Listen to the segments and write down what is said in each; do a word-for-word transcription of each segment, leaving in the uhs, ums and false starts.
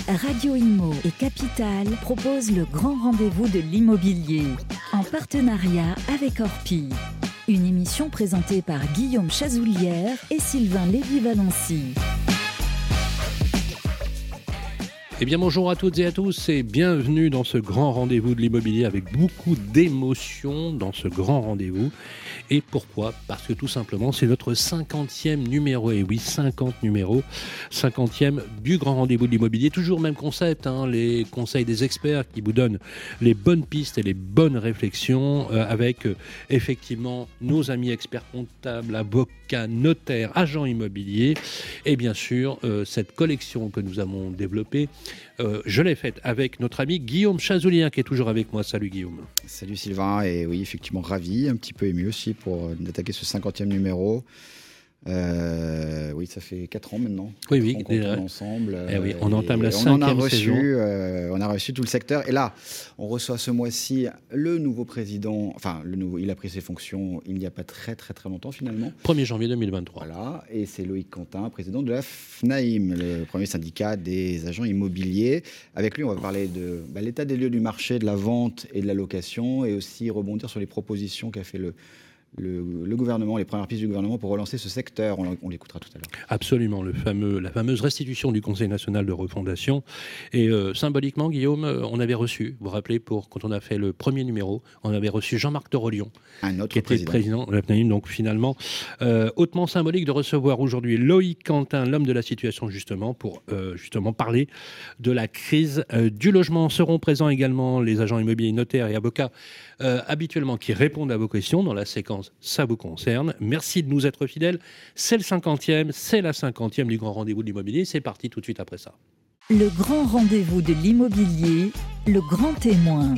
Radio Imo et Capital proposent le grand rendez-vous de l'immobilier en partenariat avec Orpi. Une émission présentée par Guillaume Chazoulière et Sylvain Lévy-Valency. Eh bien bonjour à toutes et à tous et bienvenue dans ce grand rendez-vous de l'immobilier avec beaucoup d'émotions dans ce grand rendez-vous. Et pourquoi ? Parce que tout simplement c'est notre cinquantième numéro, et oui cinquante numéros, cinquantième du grand rendez-vous de l'immobilier. Toujours le même concept, hein, les conseils des experts qui vous donnent les bonnes pistes et les bonnes réflexions euh, avec euh, effectivement nos amis experts comptables, avocats, notaires, agents immobiliers et bien sûr euh, cette collection que nous avons développée. Euh, je l'ai faite avec notre ami Guillaume Chazoulière qui est toujours avec moi. Salut Guillaume. Salut Sylvain, et oui effectivement ravi, un petit peu ému aussi pour euh, attaquer ce cinquantième numéro. Euh, oui, ça fait quatre ans maintenant. Oui, oui, on tourne ensemble. Eh oui, on entame la on cinquième en a reçu, saison. Euh, on a reçu tout le secteur. Et là, on reçoit ce mois-ci le nouveau président. Enfin, le nouveau, il a pris ses fonctions il n'y a pas très très très longtemps finalement. premier janvier deux mille vingt-trois. Voilà, et c'est Loïc Quentin, président de la FNAIM, le premier syndicat des agents immobiliers. Avec lui, on va parler de bah, l'état des lieux du marché, de la vente et de la location, et aussi rebondir sur les propositions qu'a fait le Le, le gouvernement, les premières pistes du gouvernement pour relancer ce secteur. On, on l'écoutera tout à l'heure. Absolument, le fameux, la fameuse restitution du Conseil national de refondation. Et euh, symboliquement, Guillaume, on avait reçu, vous vous rappelez, pour, quand on a fait le premier numéro, on avait reçu Jean-Marc Torolion, un autre qui était président. président de la FNAIM. Donc finalement, euh, hautement symbolique de recevoir aujourd'hui Loïc Quentin, l'homme de la situation, justement, pour euh, justement parler de la crise euh, du logement. Seront présents également les agents immobiliers, notaires et avocats euh, habituellement qui répondent à vos questions dans la séquence Ça vous concerne. Merci de nous être fidèles. C'est le cinquantième, c'est la cinquantième du grand rendez-vous de l'immobilier. C'est parti tout de suite après ça. Le grand rendez-vous de l'immobilier, le grand témoin.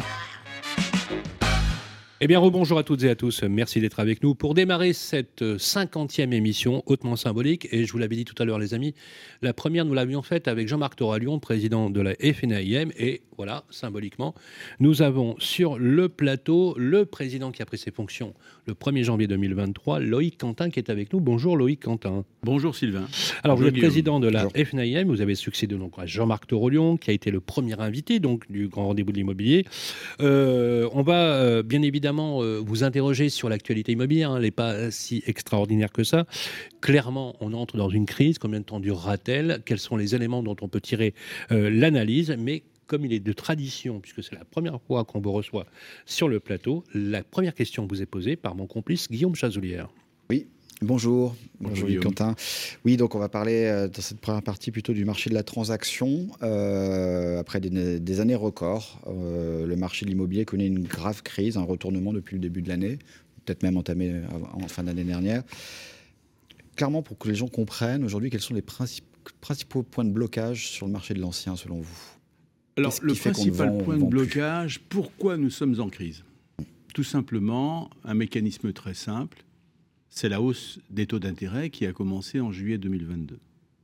Eh bien, rebonjour à toutes et à tous. Merci d'être avec nous pour démarrer cette cinquantième émission hautement symbolique. Et je vous l'avais dit tout à l'heure, les amis, la première, nous l'avions faite avec Jean-Marc Torolion, président de la FNAIM. Et voilà, symboliquement, nous avons sur le plateau le président qui a pris ses fonctions le premier janvier deux mille vingt-trois, Loïc Quentin, qui est avec nous. Bonjour Loïc Quentin. Bonjour Sylvain. Alors, Bonjour, vous êtes Guillaume. président de la Bonjour. FNAIM. Vous avez succédé donc à Jean-Marc Torolion, qui a été le premier invité donc, du grand rendez-vous de l'immobilier. Euh, on va euh, bien évidemment euh, vous interroger sur l'actualité immobilière. Hein, elle n'est pas si extraordinaire que ça. Clairement, on entre dans une crise. Combien de temps durera-t-elle ? Quels sont les éléments dont on peut tirer euh, l'analyse ? Mais comme il est de tradition, puisque c'est la première fois qu'on vous reçoit sur le plateau, la première question vous est posée par mon complice Guillaume Chazoulière. Oui, bonjour. Bonjour, Bonjour Guillaume. Quentin. Oui, donc on va parler euh, dans cette première partie plutôt du marché de la transaction. Euh, après des, des années records, euh, le marché de l'immobilier connaît une grave crise, un retournement depuis le début de l'année, peut-être même entamé en fin d'année dernière. Clairement, pour que les gens comprennent aujourd'hui, quels sont les principaux, principaux points de blocage sur le marché de l'ancien, selon vous ? Alors, Qu'est-ce le qui fait qu'on ne principal vend- point on de vend plus ? blocage, pourquoi nous sommes en crise ? Tout simplement, un mécanisme très simple, c'est la hausse des taux d'intérêt qui a commencé en juillet deux mille vingt-deux.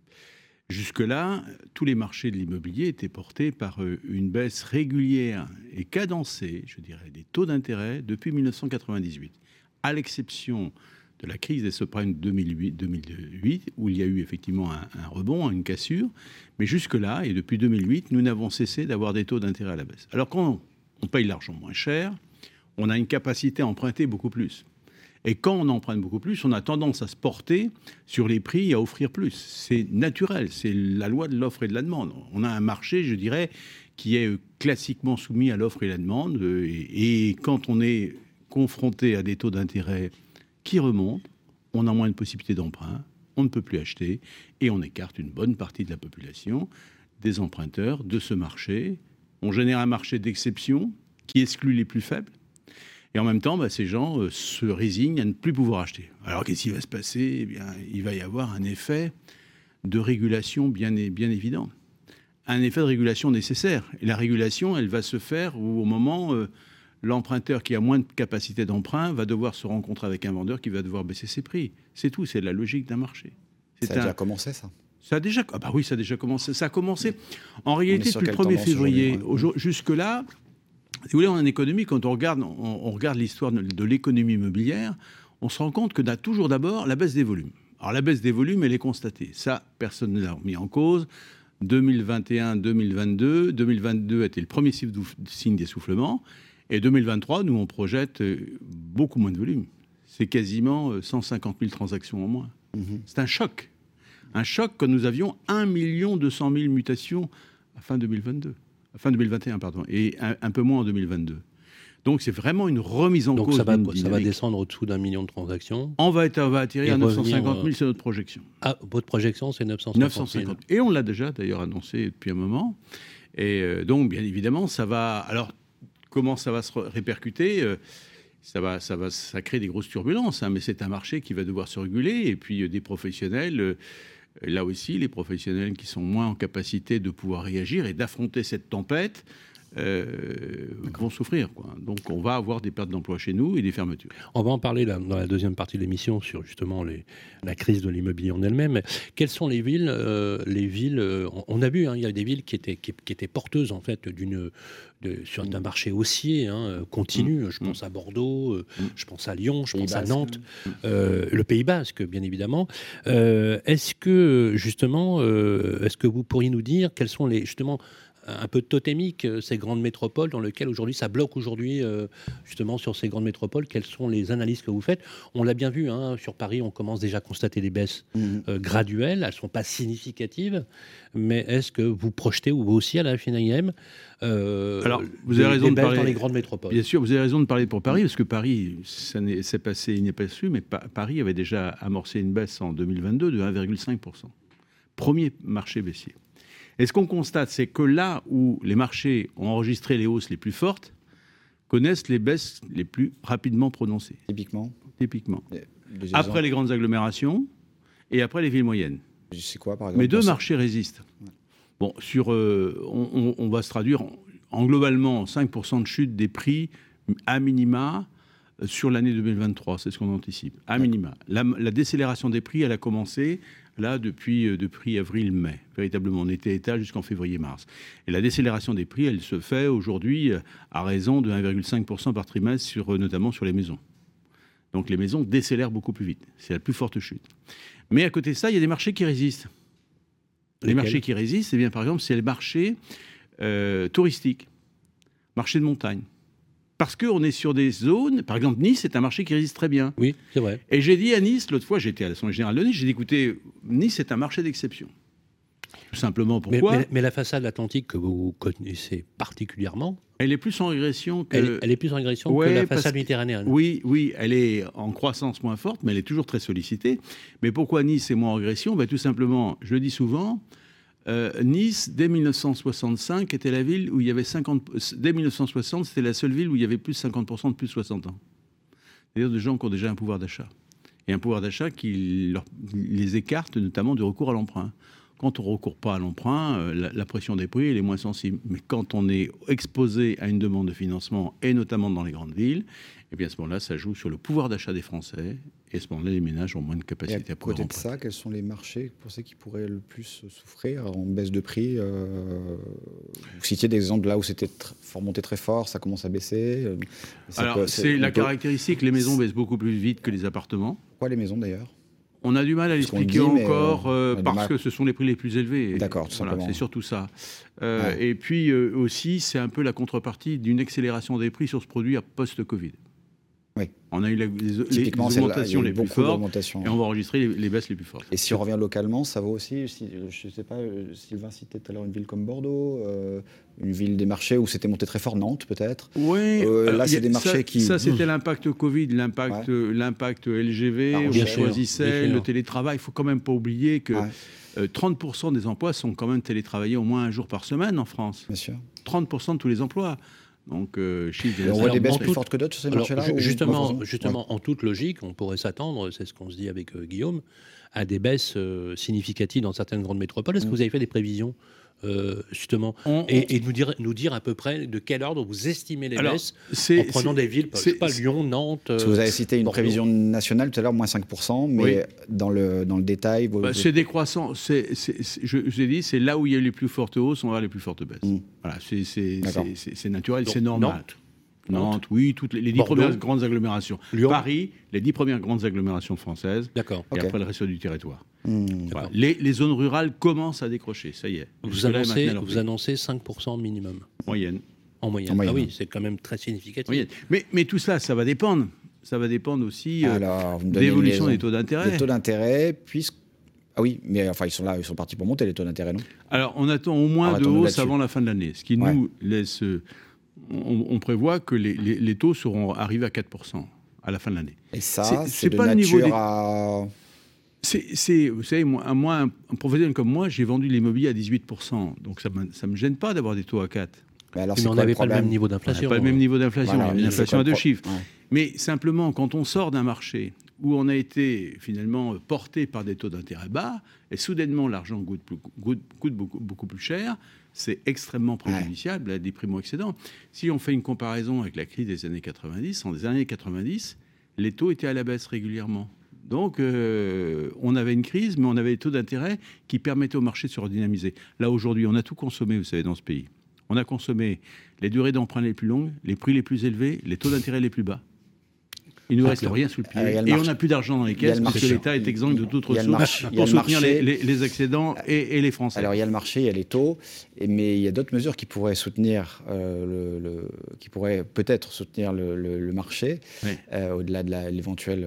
Jusque-là, tous les marchés de l'immobilier étaient portés par une baisse régulière et cadencée, je dirais, des taux d'intérêt depuis mille neuf cent quatre-vingt-dix-huit, à l'exception de la crise des subprimes deux mille huit, deux mille huit, où il y a eu effectivement un, un rebond, une cassure. Mais jusque-là, et depuis deux mille huit, nous n'avons cessé d'avoir des taux d'intérêt à la baisse. Alors quand on paye l'argent moins cher, on a une capacité à emprunter beaucoup plus. Et quand on emprunte beaucoup plus, on a tendance à se porter sur les prix et à offrir plus. C'est naturel, c'est la loi de l'offre et de la demande. On a un marché, je dirais, qui est classiquement soumis à l'offre et la demande. Et, et quand on est confronté à des taux d'intérêt qui remontent, on a moins de possibilités d'emprunt, on ne peut plus acheter, et on écarte une bonne partie de la population, des emprunteurs, de ce marché. On génère un marché d'exception qui exclut les plus faibles. Et en même temps, bah, ces gens euh, se résignent à ne plus pouvoir acheter. Alors, qu'est-ce qui va se passer ? Eh bien, il va y avoir un effet de régulation bien, bien évident. Un effet de régulation nécessaire. Et la régulation, elle va se faire au moment euh, l'emprunteur qui a moins de capacité d'emprunt va devoir se rencontrer avec un vendeur qui va devoir baisser ses prix. C'est tout, c'est la logique d'un marché. C'est Ça a un... déjà commencé, ça ? Ça a déjà, ah bah oui, ça a déjà commencé. Ça a commencé en réalité depuis le quelle premier tendance février. aujourd'hui, ouais. Jusque-là, si vous voulez, en économie, quand on regarde, on, on regarde l'histoire de, de l'économie immobilière, on se rend compte que a toujours d'abord la baisse des volumes. Alors la baisse des volumes, elle est constatée. Ça, personne ne l'a remis en cause. deux mille vingt et un deux mille vingt-deux. deux mille vingt-deux a été le premier signe d'essoufflement. Et deux mille vingt-trois, nous, on projette beaucoup moins de volume. C'est quasiment cent cinquante mille transactions en moins. Mmh. C'est un choc. Un choc quand nous avions un million deux cent mille mutations à fin deux mille vingt-deux. À fin deux mille vingt et un, pardon. Et un, un peu moins en deux mille vingt-deux. Donc, c'est vraiment une remise en Donc cause. Donc, ça, ça va descendre au-dessous d'un million de transactions. On va, être, on va atterrir à neuf cent cinquante mille, c'est notre projection. Ah, votre projection, c'est neuf cent cinquante mille. neuf cent cinquante. Et on l'a déjà, d'ailleurs, annoncé depuis un moment. Et euh, donc, bien évidemment, ça va... Alors, comment ça va se répercuter ? euh, ça, va, ça, va, ça crée des grosses turbulences, hein, mais c'est un marché qui va devoir se réguler. Et puis, euh, des professionnels... Euh, là aussi, les professionnels qui sont moins en capacité de pouvoir réagir et d'affronter cette tempête... Euh, vont souffrir, quoi. Donc on va avoir des pertes d'emploi chez nous et des fermetures. On va en parler là, dans la deuxième partie de l'émission sur justement les, la crise de l'immobilier en elle-même. Mais quelles sont les villes, euh, les villes euh, on a vu, hein, il y a des villes qui étaient, qui, qui étaient porteuses en fait d'une, de, sur un marché haussier, hein, continu. Mmh. Je pense à Bordeaux, euh, mmh. je pense à Lyon, je Pays pense Basque. à Nantes, euh, le Pays Basque, bien évidemment. Euh, est-ce que justement, euh, est-ce que vous pourriez nous dire quels sont les justement un peu totémique, ces grandes métropoles dans lesquelles aujourd'hui ça bloque aujourd'hui euh, justement sur ces grandes métropoles. Quelles sont les analyses que vous faites ? On l'a bien vu, hein, sur Paris, on commence déjà à constater des baisses mmh. euh, graduelles. Elles ne sont pas significatives, mais est-ce que vous projetez, ou vous aussi à la F N I M, euh, Alors, vous avez raison de parler dans les grandes métropoles ? Bien sûr, vous avez raison de parler pour Paris, parce que Paris, ça n'est, c'est passé, il n'est pas su, mais pa- Paris avait déjà amorcé une baisse en deux mille vingt-deux de un virgule cinq pour cent. Premier marché baissier. Et ce qu'on constate, c'est que là où les marchés ont enregistré les hausses les plus fortes, connaissent les baisses les plus rapidement prononcées. Typiquement Typiquement. Après les grandes agglomérations et après les villes moyennes. C'est quoi, par exemple ? Mais deux marchés résistent. Ouais. Bon, sur, euh, on, on, on va se traduire en, en globalement cinq pour cent de chute des prix à minima sur l'année deux mille vingt-trois. C'est ce qu'on anticipe. À minima. La, la décélération des prix, elle a commencé... là, depuis, euh, depuis avril-mai, véritablement, on était à état jusqu'en février-mars. Et la décélération des prix, elle se fait aujourd'hui euh, à raison de un virgule cinq pour cent par trimestre, sur, euh, notamment sur les maisons. Donc les maisons décélèrent beaucoup plus vite. C'est la plus forte chute. Mais à côté de ça, il y a des marchés qui résistent. Les Lesquels marchés qui résistent, c'est bien, par exemple, c'est les marchés euh, touristiques, marchés de montagne. Parce qu'on est sur des zones, par exemple Nice, c'est un marché qui résiste très bien. Oui, c'est vrai. Et j'ai dit à Nice, l'autre fois, j'étais à l'Assemblée Générale de Nice, j'ai dit, écoutez, Nice, c'est un marché d'exception. Tout simplement, pourquoi ? mais, mais, mais la façade atlantique que vous connaissez particulièrement, elle est plus en régression que... Elle est, elle est plus en régression ouais, que la façade méditerranéenne. Oui, oui, elle est en croissance moins forte, mais elle est toujours très sollicitée. Mais pourquoi Nice est moins en régression ? Ben, tout simplement, je le dis souvent... Euh, Nice, dès mille neuf cent soixante-cinq, était la ville où il y avait cinquante... Dès mille neuf cent soixante, c'était la seule ville où il y avait plus de cinquante pour cent de plus de soixante ans. C'est-à-dire de gens qui ont déjà un pouvoir d'achat. Et un pouvoir d'achat qui leur... les écarte notamment du recours à l'emprunt. Quand on ne recourt pas à l'emprunt, euh, la, la pression des prix, elle est moins sensible. Mais quand on est exposé à une demande de financement, et notamment dans les grandes villes, et bien à ce moment-là, ça joue sur le pouvoir d'achat des Français. Et à ce moment-là, les ménages ont moins de capacité et à, à pouvoir emprunter. Côté de ça, quels sont les marchés que vous pensez qui pourraient le plus souffrir en baisse de prix euh, Vous citiez des exemples là où c'était tr- remonté très fort, ça commence à baisser. Euh, Alors, peut, c'est, c'est la peut... caractéristique, les maisons baissent beaucoup plus vite que les appartements. Pourquoi les maisons d'ailleurs ? On a du mal à l'expliquer dit, encore euh, euh, parce mal... que ce sont les prix les plus élevés. D'accord, tout voilà, simplement. C'est surtout ça. Euh, ouais. Et puis euh, aussi, c'est un peu la contrepartie d'une accélération des prix sur ce produit à post-Covid. Oui. On a eu la, les, les augmentations les plus fortes et on va enregistrer les, les baisses les plus fortes. Et si on revient localement, ça vaut aussi, si, je ne sais pas, Sylvain citait tout à l'heure une ville comme Bordeaux, euh, une ville des marchés où c'était monté très fort, Nantes peut-être. Oui, euh, alors, là c'est a, des marchés ça, qui... Ça c'était l'impact Covid, l'impact, ouais. l'impact L G V, on choisissait le télétravail. Il ne faut quand même pas oublier que ouais. euh, trente pour cent des emplois sont quand même télétravaillés au moins un jour par semaine en France. Bien sûr. trente pour cent de tous les emplois. Donc, euh, on voit des baisses plus fortes que d'autres sur ces marchés-là. Justement, ou... justement ouais. en toute logique, on pourrait s'attendre, c'est ce qu'on se dit avec euh, Guillaume, à des baisses euh, significatives dans certaines grandes métropoles. Est-ce mmh. que vous avez fait des prévisions euh, justement on, et, on... et nous dire, nous dire à peu près de quel ordre vous estimez les Alors, baisses en prenant des villes, je sais pas, Lyon, Nantes... Euh, vous avez cité une Bordeaux. Prévision nationale tout à l'heure, moins cinq pour cent, mais oui. dans, le, dans le détail... Vous... Bah, c'est décroissant. C'est, c'est, c'est, je vous ai dit, c'est là où il y a les plus fortes hausses, on va avoir les plus fortes baisses. Mmh. Voilà, c'est, c'est, c'est, c'est, c'est naturel, Donc, c'est normal. Nantes. Nantes, oui, toutes les, les dix Bordeaux. premières grandes agglomérations. Lyon. Paris, les dix premières grandes agglomérations françaises. D'accord. Et Ok. après le reste du territoire. Mmh. Voilà. Les, les zones rurales commencent à décrocher, ça y est. Vous Jusque-là, annoncez, maintenant, leur vous prix. annoncez cinq pour cent minimum Moyenne. en moyenne. En moyenne. Ah oui, c'est quand même très significatif. Moyenne. Mais, mais tout cela, ça va dépendre. Ça va dépendre aussi euh, Alors, vous me donnez d'évolution une des raison. taux d'intérêt. Les taux d'intérêt, puisque. Ah oui, mais enfin, ils sont là, ils sont partis pour monter les taux d'intérêt, non? Alors, on attend au moins de Arrêtons-nous hausse là-dessus. avant la fin de l'année, ce qui Ouais. nous laisse. euh, On, on prévoit que les, les- les taux seront arrivés à quatre pour cent à la fin de l'année. Et ça, C'est- c'est c'est de pas le nature niveau des- à. C'est, c'est- vous savez, moi, un- moi, un, un professionnel comme moi, j'ai vendu l'immobilier à dix-huit pour cent. Donc, ça ne me gêne pas d'avoir des taux à quatre. Mais alors, Mais c'est on quoi n'avait le pas le problème? même niveau On n'a d'inflation. pas le même niveau d'inflation, Voilà, il y a une mais c'est inflation quoi à le deux pro- chiffres. Ouais. Mais simplement, quand on sort d'un marché où on a été finalement porté par des taux d'intérêt bas, et soudainement l'argent coûte, plus- coûte- coûte beaucoup, beaucoup plus cher, c'est extrêmement préjudiciable à des primo-excédents. Si on fait une comparaison avec la crise des années quatre-vingt-dix, en des années quatre-vingt-dix, les taux étaient à la baisse régulièrement. Donc, euh, on avait une crise, mais on avait des taux d'intérêt qui permettaient au marché de se redynamiser. Là, aujourd'hui, on a tout consommé, vous savez, dans ce pays. On a consommé les durées d'emprunt les plus longues, les prix les plus élevés, les taux d'intérêt les plus bas. Il ne nous Ah, reste clair. rien sous le pied. Ah, il y a le et marché. on n'a plus d'argent dans les Il y a caisses le parce que marché. l'État est exempt de toute Il y a le ressource marché. Il y a pour le soutenir marché. les, les- les excédents et, et les Français. Alors il y a le marché, il y a les taux, et, mais il y a d'autres mesures qui pourraient soutenir euh, le, le- qui pourraient peut-être soutenir le, le- le marché, Oui. euh, au-delà de la- l'éventuelle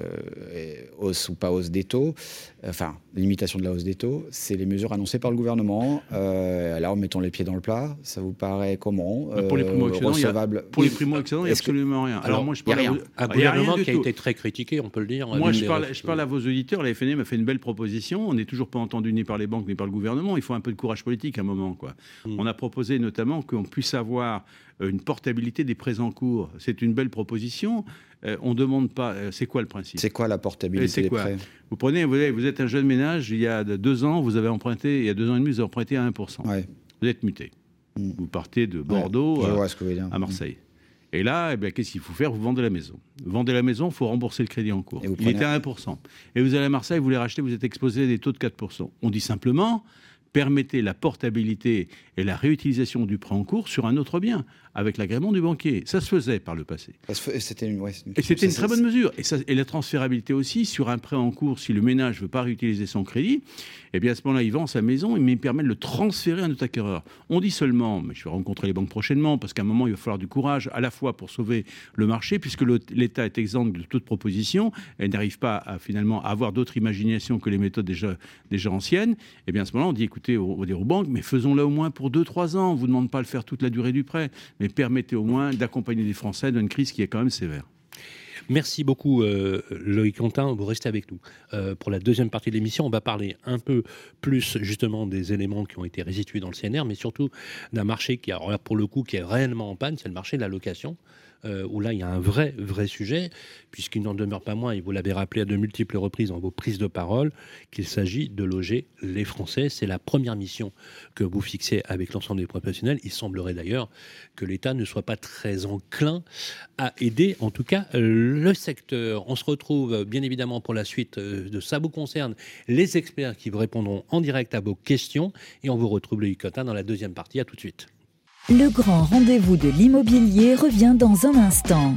euh, hausse ou pas hausse des taux, enfin limitation de la hausse des taux. C'est les mesures annoncées par le gouvernement. Euh, alors mettons les pieds dans le plat. Ça vous paraît comment? Bah, pour les Euh, primo-excédents, il y a- recevable Pour les Oui. primo-excédents, il n'y a Est-ce que- absolument rien. Alors, Alors, moi, je il y a parle à rien. vos- Un il y a rien gouvernement du qui a tout. été très critiqué, on peut le dire. Moi, L'une je des- parle, je parle à vos auditeurs. La F N E m'a fait une belle proposition. On n'est toujours pas entendu ni par les banques ni par le gouvernement. Il faut un peu de courage politique à un moment, quoi. Mm. On a proposé notamment qu'on puisse avoir euh, une portabilité des prêts en cours. C'est une belle proposition. Euh, on ne demande pas. euh, c'est quoi le principe? C'est quoi la Et portabilité c'est des quoi prêts? Vous prenez, vous, avez- vous êtes un jeune ménage. Il y a deux ans, vous avez emprunté. Il y a deux ans et demi, vous avez emprunté à un pour cent. Ouais. Vous êtes muté. Mm. Vous partez de Bordeaux Je à- vois ce que vous voulez dire. à Marseille. Et là, eh bien, qu'est-ce qu'il faut faire? Vous vendez la maison. Vous vendez la maison, il faut rembourser le crédit en cours. Et vous Il prenez- était à un pour cent. Et vous allez à Marseille, vous voulez racheter, vous êtes exposé à des taux de quatre pour cent. On dit simplement, permettez la portabilité et la réutilisation du prêt en cours sur un autre bien, avec l'agrément du banquier. Ça se faisait par le passé. Parce que C'était une, ouais, c'est Et c'était une c'est- très bonne mesure. Et, ça, et la transférabilité aussi, sur un prêt en cours, si le ménage ne veut pas réutiliser son crédit, eh bien à ce moment-là, il vend sa maison, mais il permet de le transférer à un autre acquéreur. On dit seulement, mais je vais rencontrer les banques prochainement, parce qu'à un moment, il va falloir du courage, à la fois pour sauver le marché, puisque le- l'État est exempt de toute proposition, et n'arrive pas à finalement à avoir d'autres imaginations que les méthodes déjà, déjà anciennes. Et bien à ce moment-là, on dit, écoutez, on va dire aux banques, mais faisons-le au moins pour deux trois ans. On ne vous demande pas de le faire toute la durée du prêt, mais permettez au moins d'accompagner les Français dans une crise qui est quand même sévère. Merci beaucoup euh, Loïc Quentin, vous restez avec nous. Euh, pour la deuxième partie de l'émission, on va parler un peu plus justement des éléments qui ont été restitués dans le C N R, mais surtout d'un marché qui, alors là, pour le coup, qui est réellement en panne, c'est le marché de la location. Euh, où là, il y a un vrai, vrai sujet, puisqu'il n'en demeure pas moins, et vous l'avez rappelé à de multiples reprises dans vos prises de parole, qu'il s'agit de loger les Français. C'est la première mission que vous fixez avec l'ensemble des professionnels. Il semblerait d'ailleurs que l'État ne soit pas très enclin à aider, en tout cas, le secteur. On se retrouve, bien évidemment, pour la suite de Ça vous concerne, les experts qui vous répondront en direct à vos questions, et on vous retrouve, Loïc Quentin, dans la deuxième partie. À tout de suite. Le grand rendez-vous de l'immobilier revient dans un instant.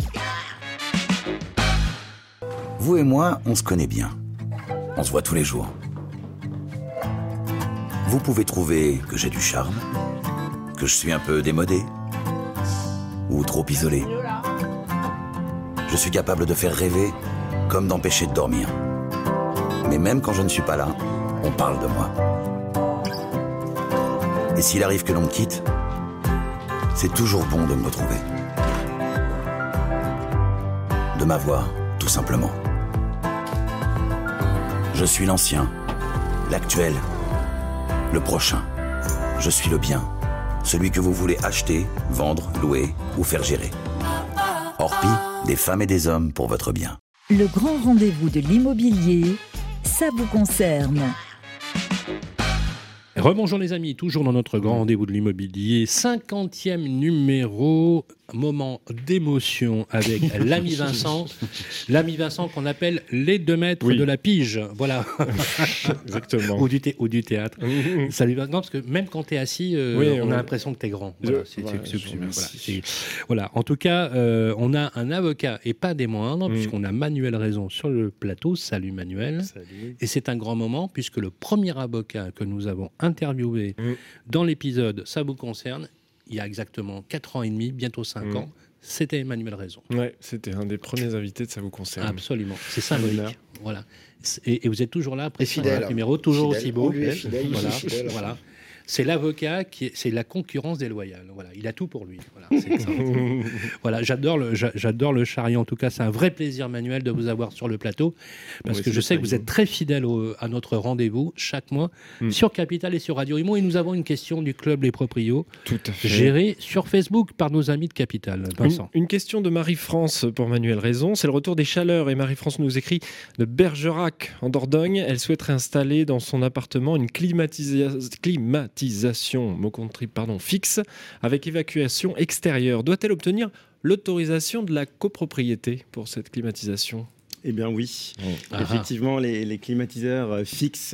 Vous et moi, on se connaît bien. On se voit tous les jours. Vous pouvez trouver que j'ai du charme, que je suis un peu démodé, ou trop isolé. Je suis capable de faire rêver, comme d'empêcher de dormir. Mais même quand je ne suis pas là, on parle de moi. Et s'il arrive que l'on me quitte, c'est toujours bon de me retrouver. De m'avoir, tout simplement. Je suis l'ancien, l'actuel, le prochain. Je suis le bien, celui que vous voulez acheter, vendre, louer ou faire gérer. Orpi, des femmes et des hommes pour votre bien. Le grand rendez-vous de l'immobilier, ça vous concerne. Rebonjour les amis, toujours dans notre grand rendez-vous de l'immobilier, cinquantième numéro, moment d'émotion avec l'ami Vincent, l'ami Vincent qu'on appelle les deux maîtres Oui. de la pige, voilà. Exactement. ou, du thé- ou du théâtre. Salut Vincent, parce que même quand tu es assis, euh, Oui, on oui. a l'impression que tu es grand. Voilà, Je- c'est- voilà, c'est- je c'est- vous voilà, remercie. c'est- voilà. En tout cas, euh, on a un avocat, et pas des moindres, Mm. puisqu'on a Manuel Raison sur le plateau. Salut Manuel. Salut. Et c'est un grand moment puisque le premier avocat que nous avons interviewé Mm. dans l'épisode Ça vous concerne, il y a exactement quatre ans et demi, bientôt cinq Mm. ans, c'était Emmanuel Raison. Ouais, c'était un des premiers invités de Ça vous concerne. Absolument, c'est Honneur. symbolique. Voilà. Et, et vous êtes toujours là après Et fidèle. ce numéro, toujours Fidèle. aussi beau. Oh, lui est fidèle, il est Voilà. fidèle. Voilà. C'est l'avocat qui est, c'est la concurrence déloyale. Voilà, il a tout pour lui. Voilà, c'est ça. Voilà, j'adore le, j'a- j'adore le chariot. En tout cas, c'est un vrai plaisir, Manuel, de vous avoir sur le plateau, parce Oui, que c'est je sais que vous très êtes très fidèle au- à notre rendez-vous chaque mois Mm. sur Capital et sur Radio Imo. Et nous avons une question du club Les Proprios, Tout à fait. gérée sur Facebook par nos amis de Capital. Vincent. Une, une question de Marie-France pour Manuel Raison. C'est le retour des chaleurs et Marie-France nous écrit de Bergerac en Dordogne. Elle souhaiterait installer dans son appartement une climatisa- climatisation mot contre triple, pardon, fixe avec évacuation extérieure. Doit-elle obtenir l'autorisation de la copropriété pour cette climatisation ? Eh bien oui, Ah, effectivement, les, les climatiseurs euh, fixes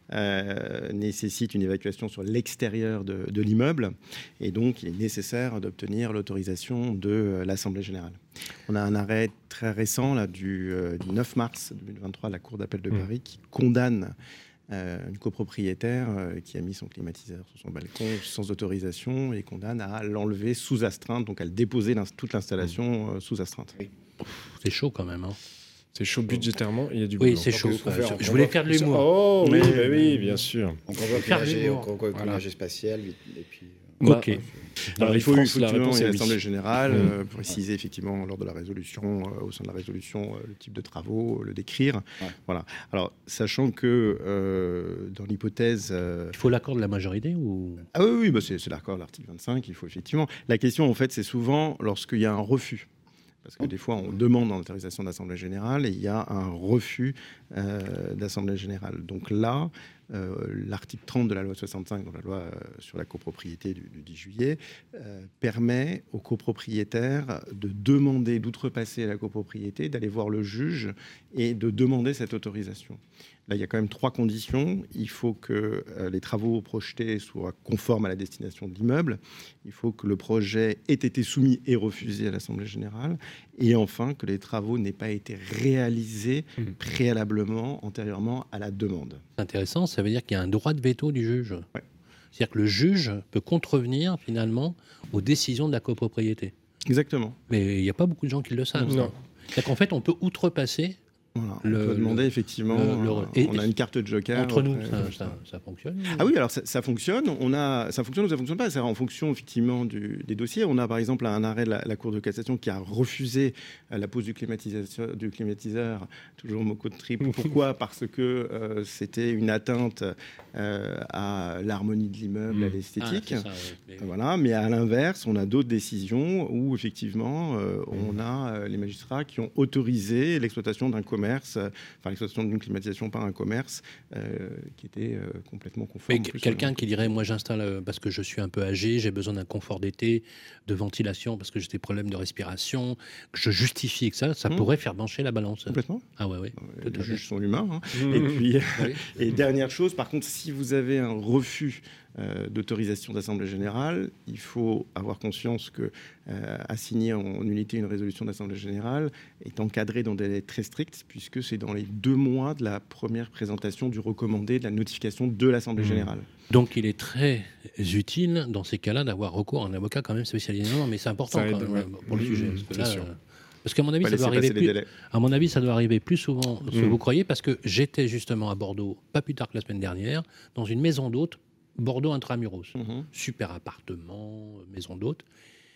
euh, nécessitent une évacuation sur l'extérieur de, de l'immeuble et donc il est nécessaire d'obtenir l'autorisation de euh, l'Assemblée générale. On a un arrêt très récent là, du, euh, du neuf mars deux mille vingt-trois de la Cour d'appel de Mmh. Paris qui condamne euh, une copropriétaire euh, qui a mis son climatiseur sur son balcon sans autorisation et condamne à l'enlever sous astreinte, donc à le déposer l'ins- toute l'installation euh, sous astreinte. c'est chaud quand même. hein. C'est chaud budgétairement, il y a du Oui, boulot. c'est chaud. faut quoi. faire- Je on voulais va- faire de l'humour. Oh oui, Oui, bah oui, oui. bien sûr. On convoque Faire de l'énergie, l'humour. on convoque Voilà. l'énergie spatiale, et puis... Bah, Ok. Alors, il faut Marie-France, la effectivement réponse une est oui. assemblée générale, Mmh. euh, préciser effectivement lors de la résolution, euh, au sein de la résolution, euh, le type de travaux, euh, le décrire. Ouais. Voilà. Alors, sachant que euh, dans l'hypothèse. euh, Il faut l'accord de la majorité ou Ah oui, oui, bah c'est c'est l'accord de l'article vingt-cinq, il faut effectivement. La question, en fait, c'est souvent lorsqu'il y a un refus. Parce que des fois, on demande en autorisation d'Assemblée générale et il y a un refus euh, d'Assemblée générale. Donc là, euh, l'article trente de la loi soixante-cinq, dans la loi euh, sur la copropriété du, du dix juillet, euh, permet aux copropriétaires de demander, d'outrepasser la copropriété, d'aller voir le juge et de demander cette autorisation. Là, il y a quand même trois conditions. Il faut que euh, les travaux projetés soient conformes à la destination de l'immeuble. Il faut que le projet ait été soumis et refusé à l'Assemblée générale. Et enfin, que les travaux n'aient pas été réalisés Mmh. préalablement, antérieurement à la demande. C'est intéressant, ça veut dire qu'il y a un droit de veto du juge. Ouais. C'est-à-dire que le juge peut contrevenir finalement aux décisions de la copropriété. Exactement. Mais il n'y a pas beaucoup de gens qui le savent. Non. ça. C'est-à-dire qu'en fait, on peut outrepasser. Voilà. Le- on peut demander le- effectivement. le- le- euh, et- on a une carte de joker. Entre nous, auprès- ça, ça- ça fonctionne. Ah oui, alors ça, ça fonctionne. On a, ça fonctionne ou ça fonctionne pas. C'est en fonction effectivement du, des dossiers. On a par exemple un arrêt de la, la Cour de cassation qui a refusé euh, la pose du climatisation, du climatiseur. Toujours mot de triple. Pourquoi ? Parce que euh, c'était une atteinte euh, à l'harmonie de l'immeuble, Mmh. à Ah, l'esthétique. c'est ça, ouais. Mais- Voilà, mais à l'inverse, on a d'autres décisions où effectivement, euh, on a euh, les magistrats qui ont autorisé l'exploitation d'un commerce, euh, enfin l'exploitation d'une climatisation par un commerce euh, qui était euh, complètement conforme. Mais en plus, quelqu'un au- qui dirait, moi j'installe euh, parce que je suis un peu âgé, j'ai besoin d'un confort d'été, de ventilation parce que j'ai des problèmes de respiration, que je justifie que ça, ça Mmh. pourrait faire pencher la balance. Complètement. Ah ouais, ouais. Euh, Tout à Les fait. juges sont humains. hein. Mmh. Et puis, Oui. et dernière chose, par contre, si vous avez un refus euh, d'autorisation d'Assemblée générale, il faut avoir conscience que euh, assigner en unité une résolution d'Assemblée générale est encadré dans des délais très stricts, puisque c'est dans les deux mois de la première présentation du recommandé de la notification de l'Assemblée Mmh. générale. Donc il est très utile dans ces cas-là d'avoir recours à un avocat quand même spécialisé. Non, non, mais c'est important Ça quand aide, même, ouais. pour le Mmh, sujet. Parce que c'est là, sûr. euh, parce qu'à mon avis, Pas ça doit laisser arriver passer les plus. délais. À mon avis, ça doit arriver plus souvent que Mm. vous croyez, parce que j'étais justement à Bordeaux, pas plus tard que la semaine dernière, dans une maison d'hôte, Bordeaux intramuros. Mhm. Super appartement, euh, maison d'hôte.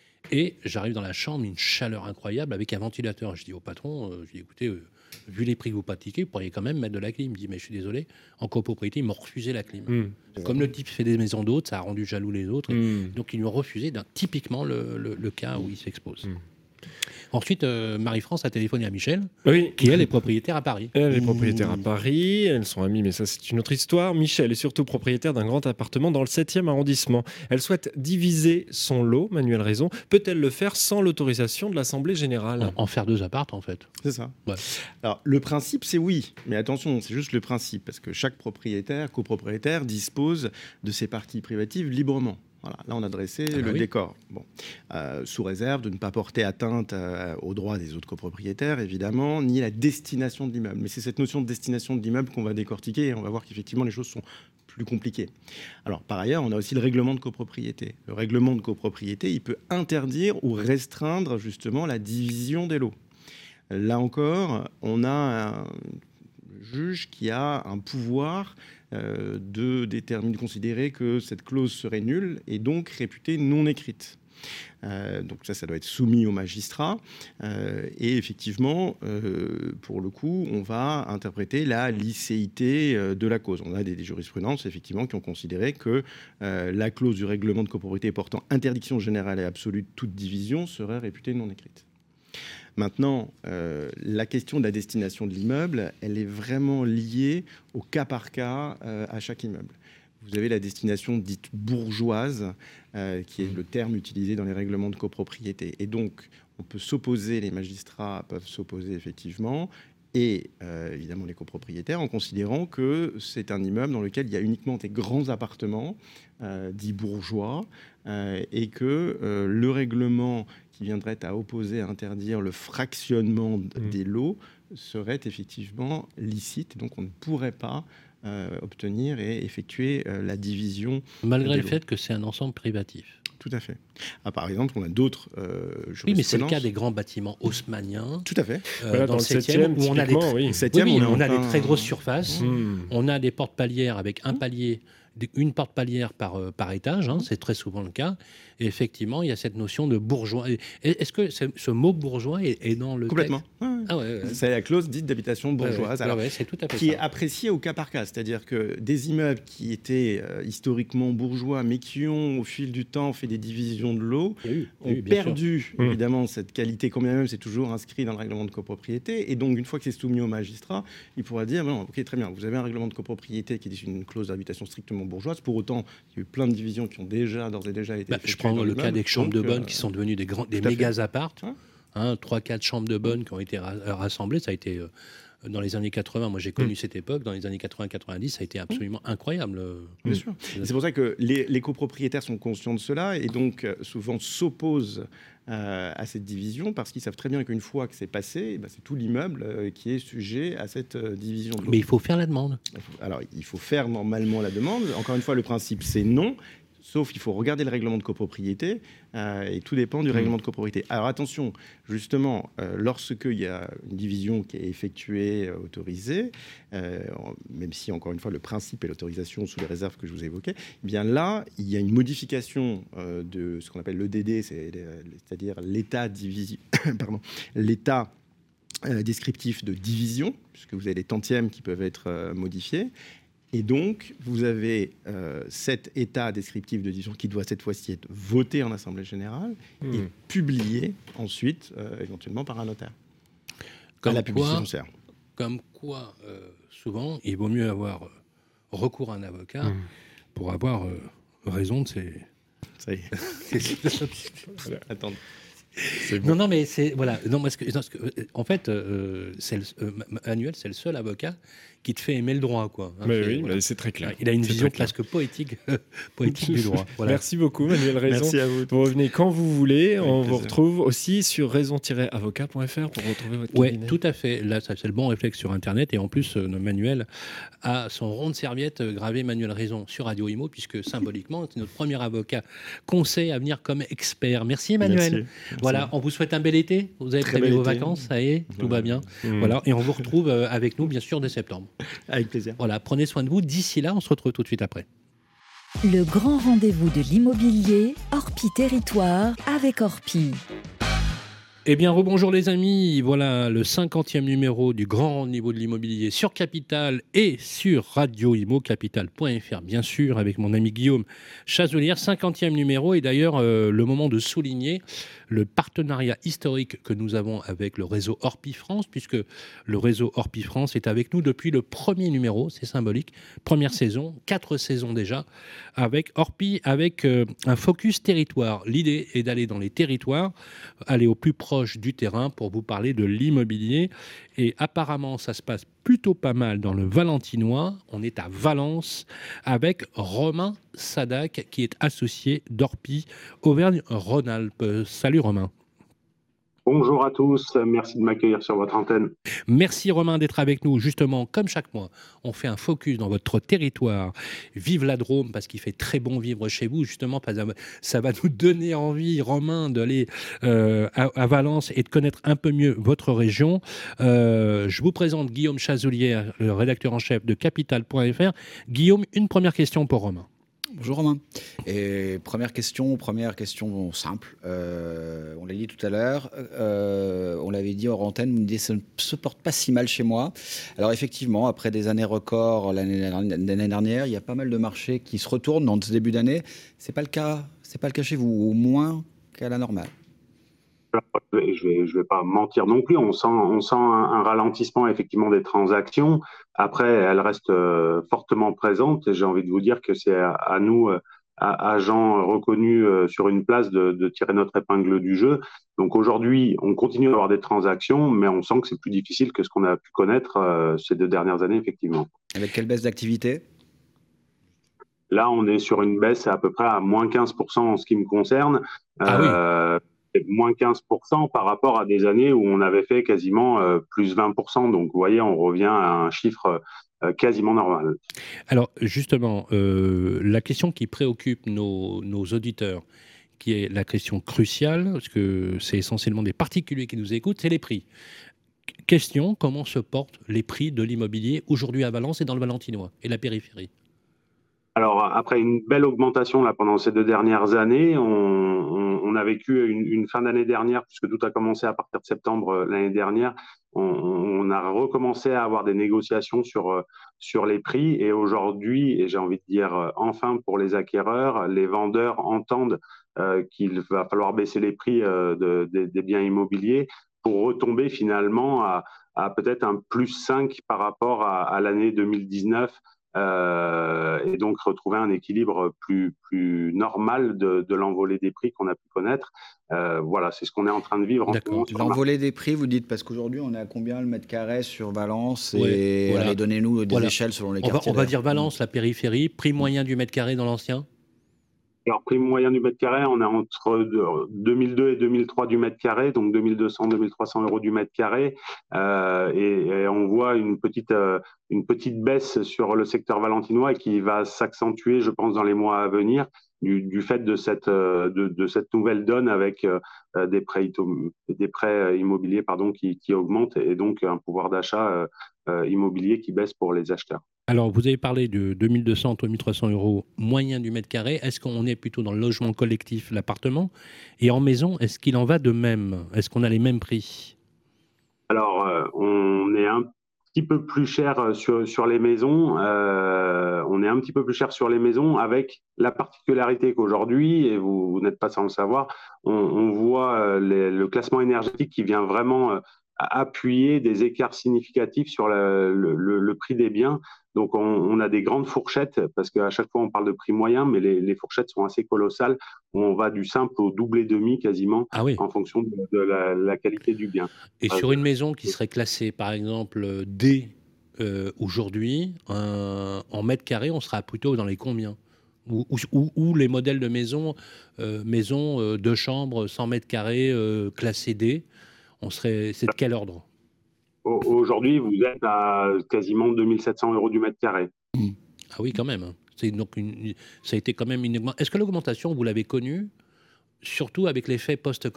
Et j'arrive dans la chambre, une chaleur incroyable avec un ventilateur. Je dis au patron, euh, je dis écoutez, euh, vu les prix que vous pratiquez, vous pourriez quand même mettre de la clim. Il me dit mais je suis désolé, en copropriété, ils m'ont refusé la clim. Mmh. Comme le type fait des maisons d'hôtes, ça a rendu jaloux les autres. Mmh. Donc ils lui ont refusé d'un, typiquement le, le- le cas où il s'expose. Mm. Ensuite, euh, Marie-France a téléphoné à Michel, Oui. qui elle est propriétaire à Paris. Elle est propriétaire à Paris, elles sont amies, mais ça c'est une autre histoire. Michel est surtout propriétaire d'un grand appartement dans le septième arrondissement. Elle souhaite diviser son lot, Manuel Raison. Peut-elle le faire sans l'autorisation de l'Assemblée générale ? En, en faire deux appartes, en fait. C'est ça. Ouais. Alors, le principe, c'est oui. Mais attention, c'est juste le principe. Parce que chaque propriétaire, copropriétaire, dispose de ses parties privatives librement. Voilà, là, on a dressé Ah le oui. décor. Bon. Euh, sous réserve de ne pas porter atteinte euh, aux droits des autres copropriétaires, évidemment, ni à la destination de l'immeuble. Mais c'est cette notion de destination de l'immeuble qu'on va décortiquer et on va voir qu'effectivement, les choses sont plus compliquées. Alors, par ailleurs, on a aussi le règlement de copropriété. Le règlement de copropriété, il peut interdire ou restreindre justement la division des lots. Là encore, on a un juge qui a un pouvoir euh, de déterminer, de considérer que cette clause serait nulle et donc réputée non écrite. Euh, donc ça, ça doit être soumis au magistrat. Euh, et effectivement, euh, pour le coup, on va interpréter la licéité euh, de la cause. On a des, des jurisprudences, effectivement, qui ont considéré que euh, la clause du règlement de copropriété portant interdiction générale et absolue de toute division serait réputée non écrite. Maintenant, euh, la question de la destination de l'immeuble, elle est vraiment liée au cas par cas euh, à chaque immeuble. Vous avez la destination dite bourgeoise, euh, qui est le terme utilisé dans les règlements de copropriété. Et donc, on peut s'opposer, les magistrats peuvent s'opposer effectivement, et euh, évidemment les copropriétaires, en considérant que c'est un immeuble dans lequel il y a uniquement des grands appartements, euh, dits bourgeois, euh, et que euh, le règlement qui viendrait à opposer, à interdire le fractionnement mmh. des lots serait effectivement licite. Donc on ne pourrait pas euh, obtenir et effectuer euh, la division. Malgré le fait que c'est un ensemble privatif. Tout à fait. Ah, par exemple, on a d'autres euh, jurisprudences. Oui, mais c'est le cas des grands bâtiments haussmanniens. Tout à fait. Euh, voilà, dans, dans le le septième, septième, où on a des, typiquement, oui. septième, oui, oui, on, on a plein... des très grosses surfaces. Mmh. On a des portes palières avec un palier, une porte palière par, euh, par étage. Hein, c'est très souvent le cas. Et effectivement, il y a cette notion de bourgeois. Et, est-ce que ce, ce mot bourgeois est, est dans le Complètement. texte ? Ouais, ouais. Ah ouais, ouais. C'est la clause dite d'habitation bourgeoise. Ouais, ouais. Alors, ouais, ouais, c'est tout à fait qui ça. est appréciée au cas par cas. C'est-à-dire que des immeubles qui étaient euh, historiquement bourgeois, mais qui ont, au fil du temps, fait des divisions de lots, Il y a eu, il y ont a eu, bien perdu, sûr. évidemment, cette qualité, quand bien même c'est toujours inscrit dans le règlement de copropriété. Et donc, une fois que c'est soumis au magistrat, il pourra dire, non, ok, très bien, vous avez un règlement de copropriété qui est une clause d'habitation strictement bourgeoise. Pour autant, il y a eu plein de divisions qui ont déjà, d'ores et déjà été Bah, je prends le cas des chambres de bonne qui sont devenues des, grands, des méga appartes. Hein hein, trois quatre chambres de bonne qui ont été ra- rassemblées. Ça a été euh, dans les années quatre-vingts. Moi, j'ai connu mmh. cette époque. Dans les années quatre-vingts quatre-vingt-dix, ça a été absolument mmh. incroyable. Bien mmh. sûr. Et c'est pour ça que les, les copropriétaires sont conscients de cela et donc euh, souvent s'opposent euh, à cette division parce qu'ils savent très bien qu'une fois que c'est passé, eh ben, c'est tout l'immeuble euh, qui est sujet à cette euh, division. Mais il faut faire la demande. Alors, il faut faire normalement la demande. Encore une fois, le principe, c'est non. Sauf qu'il faut regarder le règlement de copropriété euh, et tout dépend du mmh. règlement de copropriété. Alors attention, justement, euh, lorsqu'il y a une division qui est effectuée, euh, autorisée, euh, même si encore une fois le principe est l'autorisation sous les réserves que je vous évoquais, eh bien là, il y a une modification euh, de ce qu'on appelle l'E D D, c'est, c'est-à-dire l'état divisi... Pardon, l'état euh, descriptif de division, puisque vous avez les tantièmes qui peuvent être euh, modifiés. Et donc, vous avez euh, cet état descriptif de division qui doit cette fois-ci être voté en Assemblée générale mmh. et publié ensuite, euh, éventuellement par un notaire. Comme à la quoi, publicité foncière. Comme quoi, euh, souvent, il vaut mieux avoir euh, recours à un avocat mmh. pour avoir euh, raison de ses... Ça y est. Attends. Bon. Non, non, mais c'est... Voilà. Non, parce que, parce que, en fait, euh, c'est le, euh, Manuel, c'est le seul avocat qui te fait aimer le droit, quoi. Hein, mais oui, voilà. mais c'est très clair. Il a une c'est vision presque poétique, poétique du droit. Voilà. Merci beaucoup, Manuel Raison. Merci à vous. Vous revenez quand vous voulez. Avec On plaisir. vous retrouve aussi sur raison tiret avocat point f r pour retrouver votre ouais, cabinet. Oui, tout à fait. Là, ça, c'est le bon réflexe sur Internet. Et en plus, euh, Manuel a son rond de serviette euh, gravé Manuel Raison sur Radio Imo, puisque symboliquement, c'est notre premier avocat conseil à venir comme expert. Merci, Emmanuel. Merci. Voilà, Merci. On vous souhaite un bel été. Vous avez Très prévu vos été. vacances, ça y est, tout voilà. va bien. Mmh. Voilà, et on vous retrouve euh, avec nous, bien sûr, dès septembre. Avec plaisir. Voilà, prenez soin de vous. D'ici là, on se retrouve tout de suite après. Le grand rendez-vous de l'immobilier, Orpi Territoire avec Orpi. Eh bien, rebonjour les amis, voilà le cinquantième numéro du grand rendez-vous de l'immobilier sur Capital et sur Radio Imo, capital point f r, bien sûr, avec mon ami Guillaume Chazoulière. cinquantième numéro, et d'ailleurs, euh, le moment de souligner le partenariat historique que nous avons avec le réseau Orpi France, puisque le réseau Orpi France est avec nous depuis le premier numéro, c'est symbolique, première saison, quatre saisons déjà, avec Orpi, avec euh, un focus territoire. L'idée est d'aller dans les territoires, aller au plus proche du terrain pour vous parler de l'immobilier. Et apparemment, ça se passe plutôt pas mal dans le Valentinois. On est à Valence avec Romain Sadac, qui est associé d'Orpi Auvergne-Rhône-Alpes. Salut Romain. Bonjour à tous, merci de m'accueillir sur votre antenne. Merci Romain d'être avec nous. Justement, comme chaque mois, on fait un focus dans votre territoire. Vive la Drôme, parce qu'il fait très bon vivre chez vous. Justement, ça va nous donner envie, Romain, d'aller euh, à, à Valence et de connaître un peu mieux votre région. Euh, je vous présente Guillaume Chazoulière, le rédacteur en chef de capital point f r. Guillaume, une première question pour Romain. Bonjour Romain. Et première question, première question simple. Euh, on l'a dit tout à l'heure, euh, on l'avait dit hors antenne, vous me dites ça ne se porte pas si mal chez moi. Alors effectivement, après des années records l'année, l'année dernière, il y a pas mal de marchés qui se retournent dans ce début d'année. C'est pas le cas, c'est pas le cas chez vous, au moins qu'à la normale. Je vais, je vais pas mentir non plus. On sent, on sent un, un ralentissement effectivement des transactions. Après, elles restent euh, fortement présentes. Et j'ai envie de vous dire que c'est à, à nous, euh, à, agents reconnus euh, sur une place, de, de tirer notre épingle du jeu. Donc aujourd'hui, on continue à avoir des transactions, mais on sent que c'est plus difficile que ce qu'on a pu connaître euh, ces deux dernières années, effectivement. Avec quelle baisse d'activité ? Là, on est sur une baisse à peu près à moins quinze pour cent en ce qui me concerne. Ah oui. Euh, moins quinze pour cent par rapport à des années où on avait fait quasiment euh, plus vingt pour cent. Donc, vous voyez, on revient à un chiffre euh, quasiment normal. Alors, justement, euh, la question qui préoccupe nos, nos auditeurs, qui est la question cruciale, parce que c'est essentiellement des particuliers qui nous écoutent, c'est les prix. Question, comment se portent les prix de l'immobilier aujourd'hui à Valence et dans le Valentinois et la périphérie ? Alors, après une belle augmentation là, pendant ces deux dernières années, on, on, on a vécu une, une fin d'année dernière, puisque tout a commencé à partir de septembre euh, l'année dernière. On, on a recommencé à avoir des négociations sur, euh, sur les prix. Et aujourd'hui, et j'ai envie de dire euh, enfin pour les acquéreurs, les vendeurs entendent euh, qu'il va falloir baisser les prix euh, de, de, des biens immobiliers pour retomber finalement à, à peut-être un plus cinq par rapport à, à l'année deux mille dix-neuf. Euh, et donc retrouver un équilibre plus, plus normal de, de l'envolée des prix qu'on a pu connaître. Euh, voilà, c'est ce qu'on est en train de vivre. D'accord. L'envolée des prix, vous dites, parce qu'aujourd'hui, on est à combien le mètre carré sur Valence ? Oui, et voilà. Allez, donnez-nous des Voilà. échelles selon les on quartiers. Va, on va dire Valence, la périphérie, prix moyen du mètre carré dans l'ancien ? Alors, prix moyen du mètre carré, on est entre deux mille deux et deux mille trois du mètre carré, donc deux mille deux cents, deux mille trois cents euros du mètre carré. Euh, et, et on voit une petite, euh, une petite baisse sur le secteur valentinois et qui va s'accentuer, je pense, dans les mois à venir, du, du fait de cette, de, de cette nouvelle donne avec euh, des prêts, des prêts immobiliers pardon, qui, qui augmentent et donc un pouvoir d'achat euh, euh, immobilier qui baisse pour les acheteurs. Alors, vous avez parlé de deux mille deux cents, deux mille trois cents euros moyen du mètre carré. Est-ce qu'on est plutôt dans le logement collectif, l'appartement ? Et en maison, est-ce qu'il en va de même ? Est-ce qu'on a les mêmes prix ? Alors, euh, on est un petit peu plus cher sur, sur les maisons. Euh, on est un petit peu plus cher sur les maisons avec la particularité qu'aujourd'hui, et vous, vous n'êtes pas sans le savoir, on, on voit les, le classement énergétique qui vient vraiment euh, appuyer des écarts significatifs sur le, le, le prix des biens. Donc, on, on a des grandes fourchettes, parce qu'à chaque fois, on parle de prix moyen, mais les, les fourchettes sont assez colossales. On va du simple au double et demi, quasiment, ah oui. en fonction de, de la, la qualité du bien. Et euh, sur une maison qui serait classée, par exemple, D, euh, aujourd'hui, un, en mètre carré, on sera plutôt dans les combien ? Ou, ou, ou les modèles de maisons, euh, maison, euh, deux chambres, cent mètres carrés, euh, classé D, on serait, c'est de quel ordre ? Aujourd'hui, vous êtes à quasiment deux mille sept cents euros du mètre carré. Ah oui, quand même. C'est donc une, ça a été quand même une augmentation. Est-ce que l'augmentation, vous l'avez connue, surtout avec l'effet post-Covid ?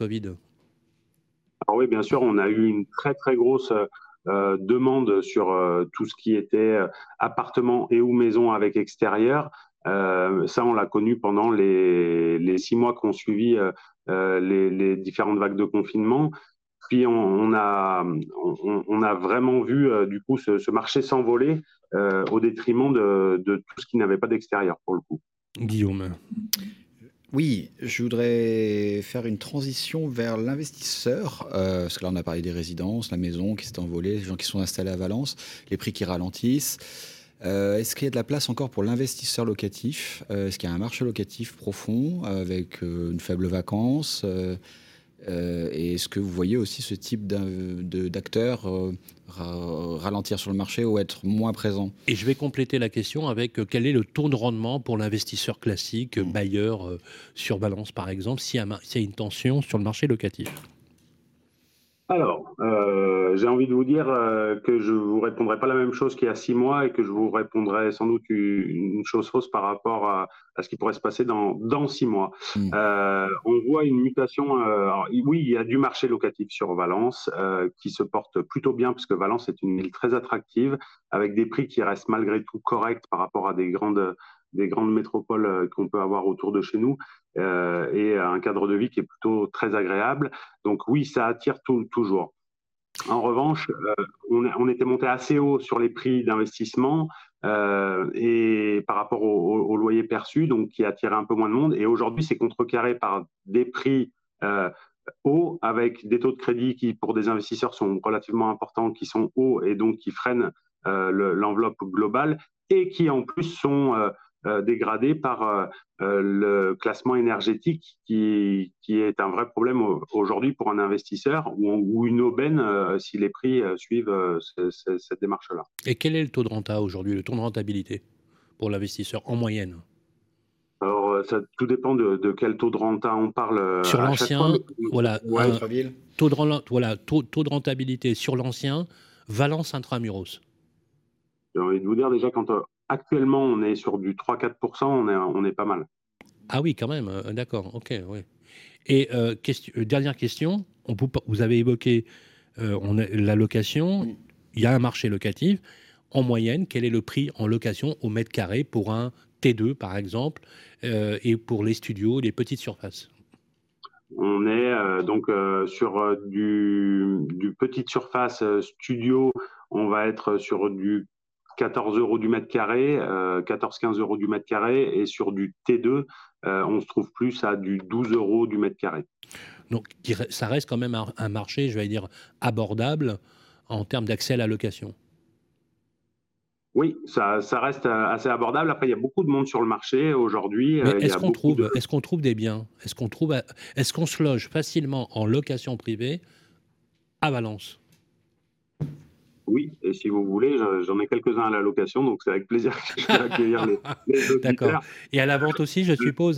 Alors oui, bien sûr, on a eu une très très grosse euh, demande sur euh, tout ce qui était euh, appartement et ou maison avec extérieur. Euh, ça, on l'a connu pendant les, les six mois qu'ont suivi euh, les, les différentes vagues de confinement. puis on, on, a, on, on a vraiment vu euh, du coup ce, ce marché s'envoler euh, au détriment de, de tout ce qui n'avait pas d'extérieur pour le coup. Guillaume. Oui, je voudrais faire une transition vers l'investisseur, euh, parce que là on a parlé des résidences, la maison qui s'est envolée, les gens qui sont installés à Valence, les prix qui ralentissent. Euh, est-ce qu'il y a de la place encore pour l'investisseur locatif ? euh, Est-ce qu'il y a un marché locatif profond avec euh, une faible vacance euh, euh, Et est-ce que vous voyez aussi ce type de, d'acteurs euh, ra- ralentir sur le marché ou être moins présent ? Et je vais compléter la question avec euh, quel est le taux de rendement pour l'investisseur classique, mmh. bailleur euh, sur Valence par exemple, s'il y, a, s'il y a une tension sur le marché locatif ? Alors, euh, j'ai envie de vous dire euh, que je vous répondrai pas la même chose qu'il y a six mois et que je vous répondrai sans doute une, une chose fausse par rapport à, à ce qui pourrait se passer dans, dans six mois. Mmh. Euh, on voit une mutation. Euh, alors, oui, il y a du marché locatif sur Valence euh, qui se porte plutôt bien parce que Valence est une ville très attractive avec des prix qui restent malgré tout corrects par rapport à des grandes des grandes métropoles qu'on peut avoir autour de chez nous euh, et un cadre de vie qui est plutôt très agréable. Donc oui, ça attire tout, toujours. En revanche, euh, on, on était monté assez haut sur les prix d'investissement euh, et par rapport au, au, au loyer perçu, donc qui attirait un peu moins de monde. Et aujourd'hui, c'est contrecarré par des prix euh, hauts avec des taux de crédit qui, pour des investisseurs, sont relativement importants, qui sont hauts et donc qui freinent euh, le, l'enveloppe globale et qui en plus sont euh, Euh, dégradé par euh, euh, le classement énergétique qui, qui est un vrai problème aujourd'hui pour un investisseur ou, ou une aubaine euh, si les prix euh, suivent euh, ce, ce, cette démarche-là. Et quel est le taux de renta aujourd'hui, le taux de rentabilité pour l'investisseur en moyenne ? Alors, ça, tout dépend de, de quel taux de renta on parle. Sur l'ancien, voilà, ouais, un taux, de, voilà taux, taux de rentabilité sur l'ancien, Valence Intramuros. J'ai envie de vous dire déjà quand... Euh, Actuellement, on est sur du trois à quatre pour cent, on est, on est pas mal. Ah oui, quand même, euh, d'accord, ok, oui. Et euh, question, euh, dernière question, on peut, vous avez évoqué euh, on a, la location, oui. Il y a un marché locatif. En moyenne, quel est le prix en location au mètre carré pour un T deux, par exemple, euh, et pour les studios, les petites surfaces ? On est euh, donc euh, sur euh, du, du petite surface euh, studio, on va être sur du quatorze euros du mètre carré, euh, quatorze à quinze euros du mètre carré, et sur du T deux, euh, on se trouve plus à du douze euros du mètre carré. Donc ça reste quand même un, un marché, je vais dire, abordable en termes d'accès à la location. Oui, ça, ça reste assez abordable. Après, il y a beaucoup de monde sur le marché aujourd'hui. Mais est-ce qu'on trouve, de... est-ce qu'on trouve des biens ? Est-ce qu'on trouve, est-ce qu'on se loge facilement en location privée à Valence ? Oui, et si vous voulez, j'en ai quelques-uns à la location, donc c'est avec plaisir que je vais accueillir les, les auditeurs. D'accord. Et à la vente aussi, je suppose.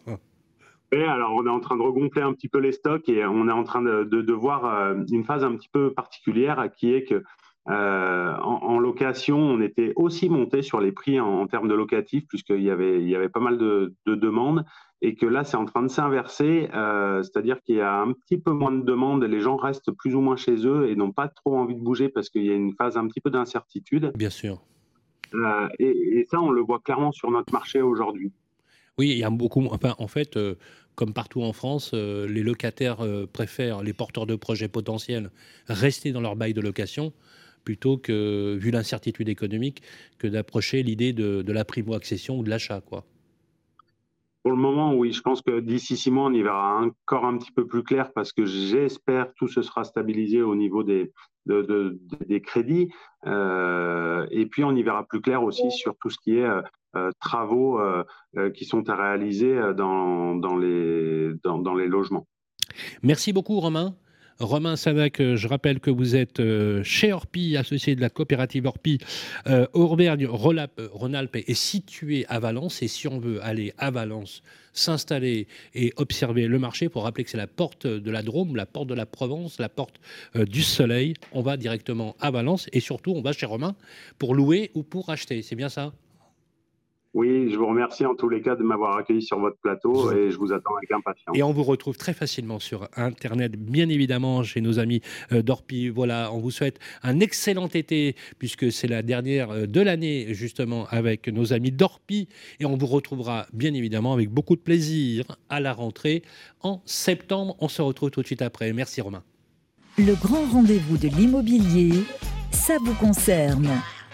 Et alors, on est en train de regonfler un petit peu les stocks et on est en train de, de, de voir une phase un petit peu particulière qui est que euh, en, en location, on était aussi monté sur les prix en, en termes de locatif puisqu'il y avait, il y avait pas mal de, de demandes et que là, c'est en train de s'inverser, euh, c'est-à-dire qu'il y a un petit peu moins de demandes, les gens restent plus ou moins chez eux et n'ont pas trop envie de bouger parce qu'il y a une phase un petit peu d'incertitude. Bien sûr. Euh, et, et ça, on le voit clairement sur notre marché aujourd'hui. Oui, il y a beaucoup. Enfin, en fait, euh, comme partout en France, euh, les locataires euh, préfèrent, les porteurs de projets potentiels, rester dans leur bail de location plutôt que, vu l'incertitude économique, que d'approcher l'idée de, de la primo-accession ou de l'achat, quoi. Pour le moment, oui. Je pense que d'ici six mois, on y verra encore un petit peu plus clair parce que j'espère que tout se sera stabilisé au niveau des, de, de, des crédits. Euh, et puis, on y verra plus clair aussi sur tout ce qui est euh, travaux euh, euh, qui sont à réaliser dans, dans, les, dans, dans les logements. Merci beaucoup, Romain. Romain Sadac, je rappelle que vous êtes chez Orpi, associé de la coopérative Orpi. Euh, Auvergne-Rhône-Alpes est situé à Valence et si on veut aller à Valence, s'installer et observer le marché, pour rappeler que c'est la porte de la Drôme, la porte de la Provence, la porte euh, du Soleil, on va directement à Valence et surtout on va chez Romain pour louer ou pour acheter, c'est bien ça ? Oui, je vous remercie en tous les cas de m'avoir accueilli sur votre plateau et je vous attends avec impatience. Et on vous retrouve très facilement sur Internet, bien évidemment, chez nos amis d'Orpi. Voilà, on vous souhaite un excellent été puisque c'est la dernière de l'année justement avec nos amis d'Orpi et on vous retrouvera bien évidemment avec beaucoup de plaisir à la rentrée en septembre. On se retrouve tout de suite après. Merci Romain. Le grand rendez-vous de l'immobilier, ça vous concerne.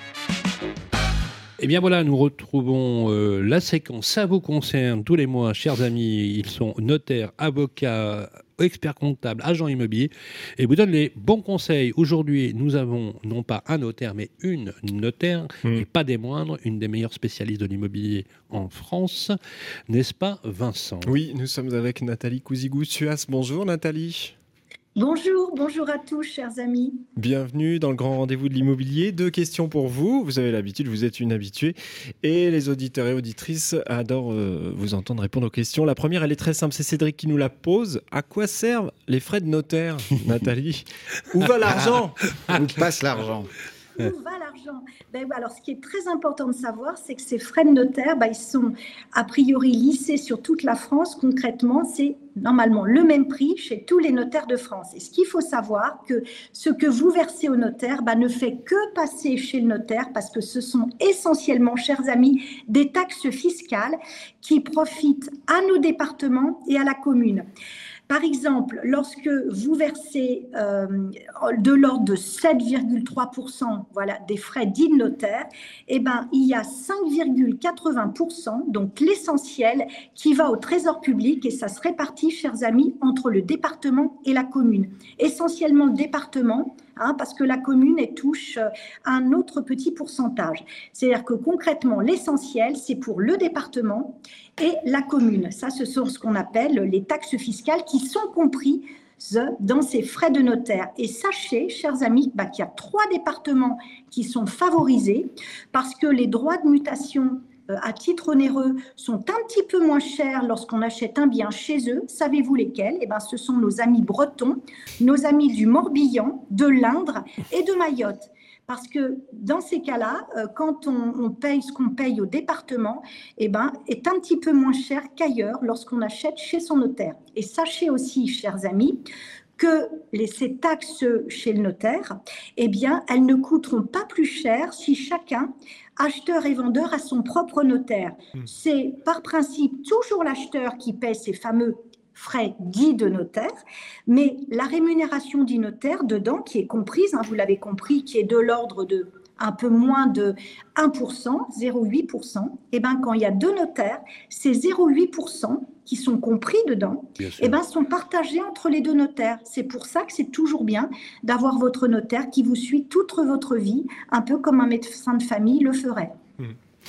Eh bien voilà, nous retrouvons euh, la séquence Ça vous concerne tous les mois, chers amis. Ils sont notaires, avocats, experts comptables, agents immobiliers et vous donnent les bons conseils. Aujourd'hui, nous avons non pas un notaire, mais une notaire, mmh. et pas des moindres, une des meilleures spécialistes de l'immobilier en France. N'est-ce pas, Vincent ? Oui, nous sommes avec Nathalie Cousigou-Suas. Bonjour Nathalie. Bonjour, bonjour à tous, chers amis. Bienvenue dans le grand rendez-vous de l'immobilier. Deux questions pour vous. Vous avez l'habitude, vous êtes une habituée. Et les auditeurs et auditrices adorent euh, vous entendre répondre aux questions. La première, elle est très simple. C'est Cédric qui nous la pose. À quoi servent les frais de notaire, Nathalie ? Où va l'argent ? Où passe l'argent ? Où va l'argent ? Ben, alors, ce qui est très important de savoir, c'est que ces frais de notaire, ben, ils sont a priori lissés sur toute la France. Concrètement, c'est normalement le même prix chez tous les notaires de France. Et ce qu'il faut savoir, que ce que vous versez au notaire ben, ne fait que passer chez le notaire parce que ce sont essentiellement, chers amis, des taxes fiscales qui profitent à nos départements et à la commune. Par exemple, lorsque vous versez euh, de l'ordre de sept virgule trois pour cent voilà, des frais dits de notaire, eh ben, il y a cinq virgule quatre-vingts pour cent, donc l'essentiel, qui va au trésor public et ça se répartit, chers amis, entre le département et la commune. Essentiellement le département, hein, parce que la commune elle touche un autre petit pourcentage. C'est-à-dire que concrètement, l'essentiel, c'est pour le département et la commune. Ça, ce sont ce qu'on appelle les taxes fiscales qui sont comprises dans ces frais de notaire. Et sachez, chers amis, bah, qu'il y a trois départements qui sont favorisés parce que les droits de mutation euh, à titre onéreux sont un petit peu moins chers lorsqu'on achète un bien chez eux. Savez-vous lesquels ? Eh ben, ce sont nos amis bretons, nos amis du Morbihan, de l'Indre et de Mayotte. Parce que dans ces cas-là, euh, quand on, on paye ce qu'on paye au département, eh ben, est un petit peu moins cher qu'ailleurs lorsqu'on achète chez son notaire. Et sachez aussi, chers amis, que les, ces taxes chez le notaire, eh bien, elles ne coûteront pas plus cher si chacun, acheteur et vendeur, a son propre notaire. Mmh. C'est par principe toujours l'acheteur qui paie ces fameux frais dits de notaire, mais la rémunération du notaire dedans, qui est comprise, hein, vous l'avez compris, qui est de l'ordre de un peu moins de un pour cent, zéro virgule huit pour cent, et ben quand il y a deux notaires, ces zéro virgule huit pour cent qui sont compris dedans, et ben sont partagés entre les deux notaires. C'est pour ça que c'est toujours bien d'avoir votre notaire qui vous suit toute votre vie, un peu comme un médecin de famille le ferait. Mmh.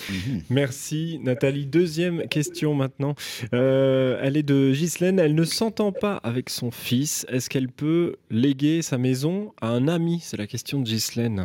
Merci Nathalie. Deuxième question maintenant. Euh, elle est de Ghislaine. Elle ne s'entend pas avec son fils. Est-ce qu'elle peut léguer sa maison à un ami ? C'est la question de Ghislaine.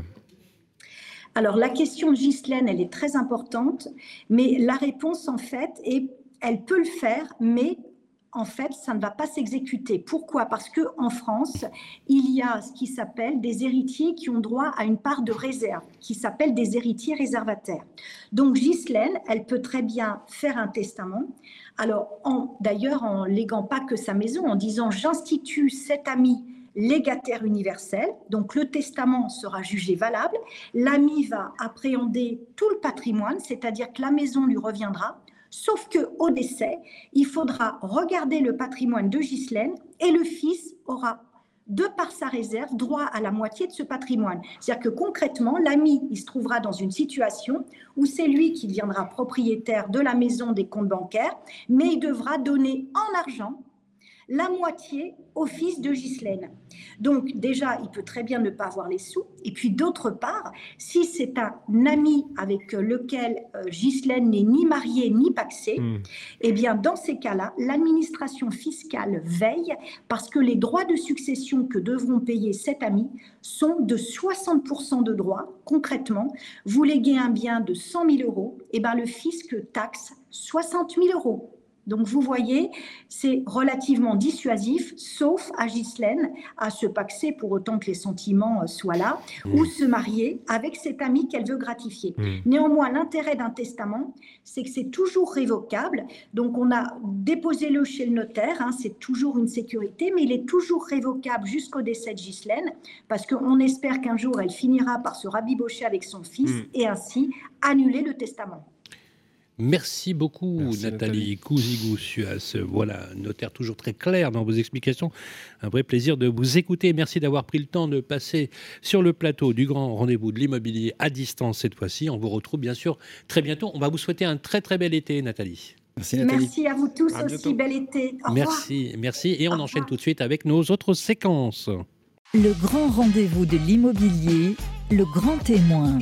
Alors la question de Ghislaine, elle est très importante, mais la réponse en fait est, elle peut le faire, mais en fait, ça ne va pas s'exécuter. Pourquoi ? Parce qu'en France, il y a ce qui s'appelle des héritiers qui ont droit à une part de réserve, qui s'appelle des héritiers réservataires. Donc, Ghislaine, elle peut très bien faire un testament. Alors, en, d'ailleurs, en léguant pas que sa maison, en disant « j'institue cet ami légataire universel », donc le testament sera jugé valable, l'ami va appréhender tout le patrimoine, c'est-à-dire que la maison lui reviendra. Sauf qu'au décès, il faudra regarder le patrimoine de Ghislaine et le fils aura, de par sa réserve, droit à la moitié de ce patrimoine. C'est-à-dire que concrètement, l'ami, il se trouvera dans une situation où c'est lui qui deviendra propriétaire de la maison, des comptes bancaires, mais il devra donner en argent la moitié au fils de Ghislaine. Donc déjà, il peut très bien ne pas avoir les sous. Et puis d'autre part, si c'est un ami avec lequel euh, Ghislaine n'est ni mariée ni pacsée, mmh. eh bien dans ces cas-là, l'administration fiscale veille parce que les droits de succession que devront payer cet ami sont de soixante pour cent de droits. Concrètement, vous léguez un bien de cent mille euros, eh bien le fisc taxe soixante mille euros. Donc, vous voyez, c'est relativement dissuasif, sauf à Ghislaine, à se paxer pour autant que les sentiments soient là, mmh. ou se marier avec cet ami qu'elle veut gratifier. Mmh. Néanmoins, l'intérêt d'un testament, c'est que c'est toujours révocable. Donc, on a déposé le chez le notaire, hein, c'est toujours une sécurité, mais il est toujours révocable jusqu'au décès de Ghislaine, parce qu'on espère qu'un jour, elle finira par se rabibocher avec son fils mmh. et ainsi annuler le testament. Merci beaucoup, Merci, Nathalie Cousigou-Suas. Voilà, notaire toujours très clair dans vos explications. Un vrai plaisir de vous écouter. Merci d'avoir pris le temps de passer sur le plateau du grand rendez-vous de l'immobilier à distance cette fois-ci. On vous retrouve bien sûr très bientôt. On va vous souhaiter un très très bel été, Nathalie. Merci, Nathalie. Merci à vous tous À aussi. bientôt. Bel été. Au revoir. Merci, merci. Et on Au enchaîne revoir. tout de suite avec nos autres séquences. Le grand rendez-vous de l'immobilier, le grand témoin.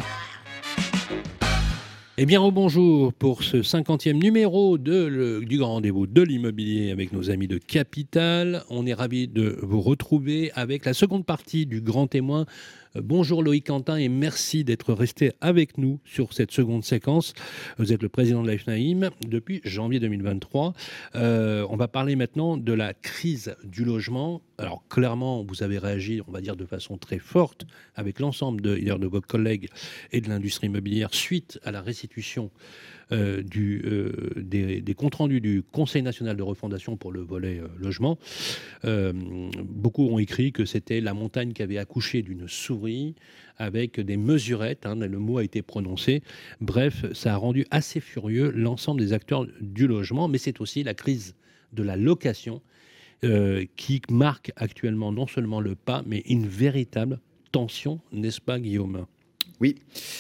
Eh bien, rebonjour pour ce cinquantième numéro de le- du grand rendez-vous de l'immobilier avec nos amis de Capital. On est ravis de vous retrouver avec la seconde partie du grand témoin. Euh, Bonjour Loïc Quentin et merci d'être resté avec nous sur cette seconde séquence. Vous êtes le président de la F N A I M depuis janvier deux mille vingt-trois. Euh, on va parler maintenant de la crise du logement. Alors clairement, vous avez réagi, on va dire, de façon très forte avec l'ensemble de, de vos collègues et de l'industrie immobilière suite à la restitution euh, du, euh, des, des comptes rendus du Conseil national de refondation pour le volet euh, logement. Euh, beaucoup ont écrit que c'était la montagne qui avait accouché d'une souris avec des mesurettes, hein, le mot a été prononcé. Bref, ça a rendu assez furieux l'ensemble des acteurs du logement, mais c'est aussi la crise de la location euh, qui marque actuellement non seulement le pas, mais une véritable tension, n'est-ce pas Guillaume ? Oui,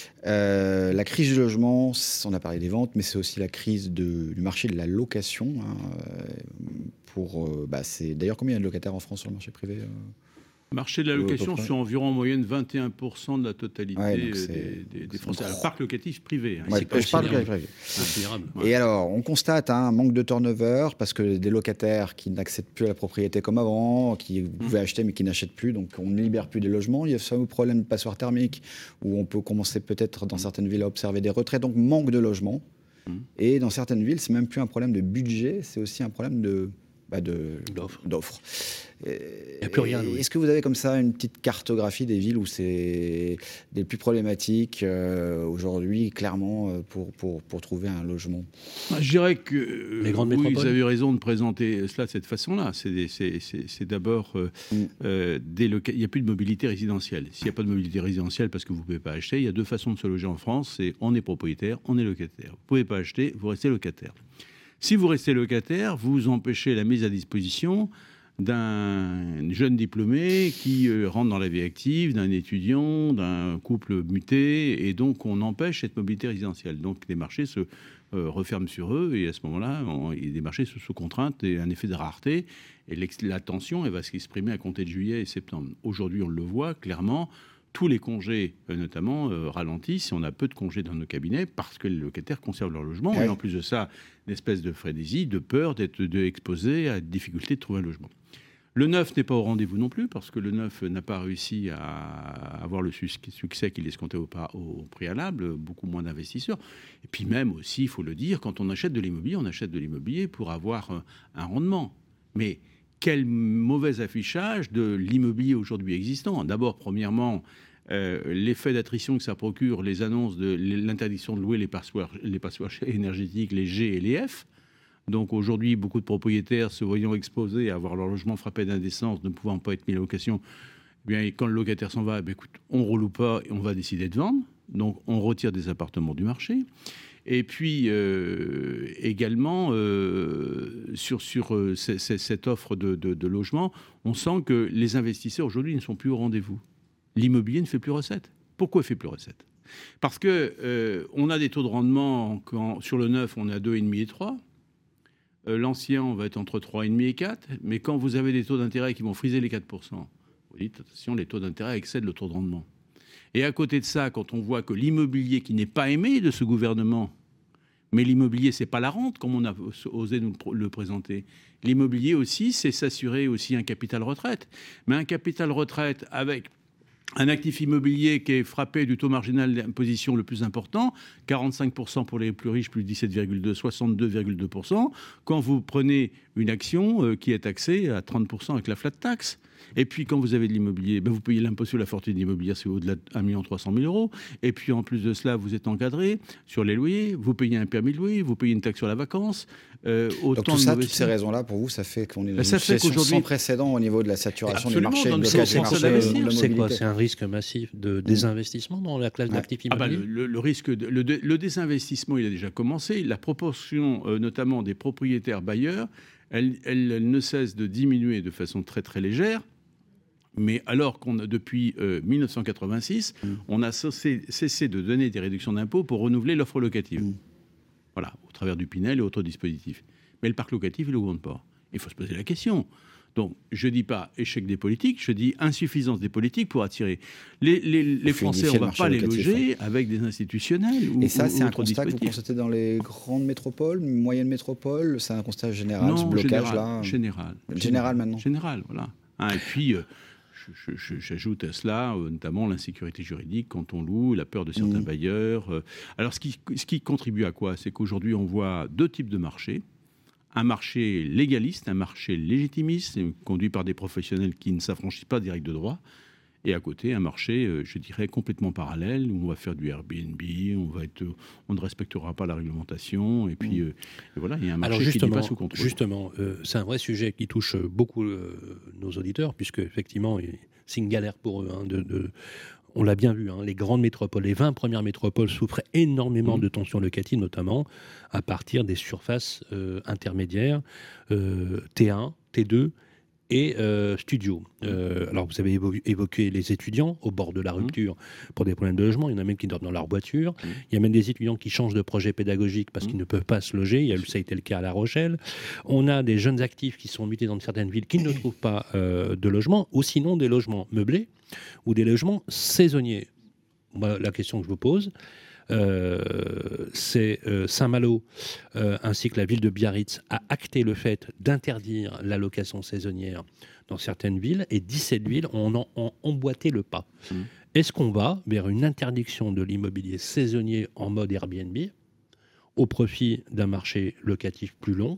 euh, la crise du logement, on a parlé des ventes, mais c'est aussi la crise de- du marché de la location. Hein, euh, pour, euh, bah, c'est, d'ailleurs, combien il y a de locataires en France sur le marché privé euh Le marché de la Euh, à peu location, près. c'est environ en moyenne vingt et un pour cent de la totalité Ouais, donc euh, c'est- des, des- des c'est Français. gros. Le parc locatif privé. hein. Ouais, c'est je parle de considérable. privé. Considérable. Et alors, on constate hein, un manque de turnover parce que des locataires qui n'accèdent plus à la propriété comme avant, qui pouvaient acheter mais qui n'achètent plus, donc on ne libère plus des logements. Il y a ce fameux problème de passoire thermique où on peut commencer peut-être dans certaines villes à observer des retraits, donc manque de logements. Mm. Et dans certaines villes, c'est même plus un problème de budget, c'est aussi un problème de, bah, de D'offres. d'offres. Il n'y a plus rien, Louis. Est-ce que vous avez comme ça une petite cartographie des villes où c'est les plus problématiques euh, aujourd'hui, clairement, euh, pour, pour, pour trouver un logement? Je dirais que euh, Les grandes oui, métropoles. vous avez raison de présenter cela de cette façon-là. C'est, des- c'est, c'est, c'est d'abord euh, Mm. euh, des loca- il n'y a plus de mobilité résidentielle. S'il n'y a pas de mobilité résidentielle parce que vous ne pouvez pas acheter, il y a deux façons de se loger en France. C'est on est propriétaire, on est locataire. Vous ne pouvez pas acheter, vous restez locataire. Si vous restez locataire, vous empêchez la mise à disposition d'un jeune diplômé qui euh, rentre dans la vie active, d'un étudiant, d'un couple muté, et donc on empêche cette mobilité résidentielle. Donc les marchés se euh, referment sur eux, et à ce moment-là, on, les marchés sont sous contrainte et un effet de rareté, et l'ex- la tension elle va s'exprimer à compter de juillet et septembre. Aujourd'hui, on le voit clairement, tous les congés, euh, notamment, euh, ralentissent, et on a peu de congés dans nos cabinets parce que les locataires conservent leur logement, Ouais. et en plus de ça, une espèce de frénésie, de peur d'être de exposé à la difficulté de trouver un logement. Le neuf n'est pas au rendez-vous non plus, parce que le neuf n'a pas réussi à avoir le sus- succès qu'il escomptait au, pa- au préalable, beaucoup moins d'investisseurs. Et puis même aussi, il faut le dire, quand on achète de l'immobilier, on achète de l'immobilier pour avoir euh, un rendement. Mais quel mauvais affichage de l'immobilier aujourd'hui existant. D'abord, premièrement, euh, l'effet d'attrition que ça procure, les annonces de l'interdiction de louer les passoires, les passoires énergétiques, les G et les F. Donc aujourd'hui, beaucoup de propriétaires se voyant exposés à avoir leur logement frappé d'indécence, ne pouvant pas être mis en location, eh bien, quand le locataire s'en va, eh bien, écoute, on ne reloue pas et on va décider de vendre. Donc on retire des appartements du marché. Et puis euh, également, euh, sur, sur euh, c- c- cette offre de, de, de logement, on sent que les investisseurs aujourd'hui ne sont plus au rendez-vous. L'immobilier ne fait plus recette. Pourquoi il ne fait plus recette? Parce qu'on euh, a des taux de rendement, quand, sur le neuf, on est à deux virgule cinq et trois. Euh, L'ancien, on va être entre trois virgule cinq et quatre. Mais quand vous avez des taux d'intérêt qui vont friser les quatre pour cent, vous dites, attention, les taux d'intérêt excèdent le taux de rendement. Et à côté de ça, quand on voit que l'immobilier qui n'est pas aimé de ce gouvernement, mais l'immobilier, c'est pas la rente, comme on a osé nous le présenter. L'immobilier aussi, c'est s'assurer aussi un capital retraite. Mais un capital retraite avec un actif immobilier qui est frappé du taux marginal d'imposition le plus important, quarante-cinq pour cent pour les plus riches, plus dix-sept virgule deux, soixante-deux virgule deux pour cent. Quand vous prenez une action euh, qui est taxée à trente pour cent avec la flat tax, Et puis, quand vous avez de l'immobilier, ben vous payez l'impôt sur la fortune immobilière, c'est au-delà de un million trois cent mille euros. Et puis, en plus de cela, vous êtes encadré sur les loyers, vous payez un permis de louer, vous payez une taxe sur la vacance. Euh, autant Donc tout de ça, mauvais- toutes ces raisons-là, pour vous, ça fait qu'on est dans Ben, une ça fait situation qu'aujourd'hui- sans précédent au niveau de la saturation Absolument, du marché, dans de le C'est location, sens marché d'investir. de la c'est quoi mobilité. C'est un risque massif de désinvestissement dans la classe Ouais. d'actifs Ah bah, immobiliers. le, le- le risque, de- le, dé- le désinvestissement, il a déjà commencé. La proportion, euh, notamment des propriétaires bailleurs, elle, elle- elle ne cesse de diminuer de façon très très légère. Mais alors qu'on a depuis euh, mille neuf cent quatre-vingt-six, Mm. on a cessé, cessé de donner des réductions d'impôts pour renouveler l'offre locative. Mm. Voilà, au travers du Pinel et autres dispositifs. Mais le parc locatif, il n'augmente pas. Il faut se poser la question. Donc, je ne dis pas échec des politiques, je dis insuffisance des politiques pour attirer. Les, les, les Français, fluidifier on le ne va marché pas les locatif, loger avec des institutionnels. Ou, Et ça, ou- c'est ou un autres constat que vous dispositifs. constatez dans les grandes métropoles, moyennes métropoles. C'est un constat général, Non, ce blocage-là. général, général. Général maintenant. Général, voilà. Hein, et puis, euh, je- je- je- j'ajoute à cela euh, notamment l'insécurité juridique quand on loue, la peur de certains Mmh. bailleurs. euh. Alors, ce qui, ce qui contribue à quoi? C'est qu'aujourd'hui, on voit deux types de marchés. Un marché légaliste, un marché légitimiste, euh, conduit par des professionnels qui ne s'affranchissent pas des règles de droit. Et à côté, un marché, euh, je dirais, complètement parallèle, où on va faire du Airbnb, on, va être, on ne respectera pas la réglementation. Et puis, euh, et voilà, il y a un marché Alors qui n'est justement, pas sous contrôle. justement euh, c'est un vrai sujet qui touche beaucoup euh, nos auditeurs, puisque effectivement, il- c'est une galère pour eux. hein, de, de- on l'a bien vu, hein, les grandes métropoles, les vingt premières métropoles souffraient énormément Mmh. de tensions locatives, notamment à partir des surfaces euh, intermédiaires, euh, T un, T deux et euh, studio. Euh, alors vous avez évo- évoqué les étudiants au bord de la rupture pour des problèmes de logement. Il y en a même qui dorment dans leur voiture. Mmh. Il y a même des étudiants qui changent de projet pédagogique parce Mmh. qu'ils ne peuvent pas se loger. Il y a eu, ça a été le cas à La Rochelle. On a des jeunes actifs qui sont mutés dans certaines villes qui ne trouvent pas euh, de logement, ou sinon des logements meublés ou des logements saisonniers. Moi, la question que je vous pose, euh, c'est euh, Saint-Malo euh, ainsi que la ville de Biarritz a acté le fait d'interdire la location saisonnière dans certaines villes, et dix-sept villes ont, en- ont emboîté le pas. Mmh. Est-ce qu'on va vers une interdiction de l'immobilier saisonnier en mode Airbnb au profit d'un marché locatif plus long?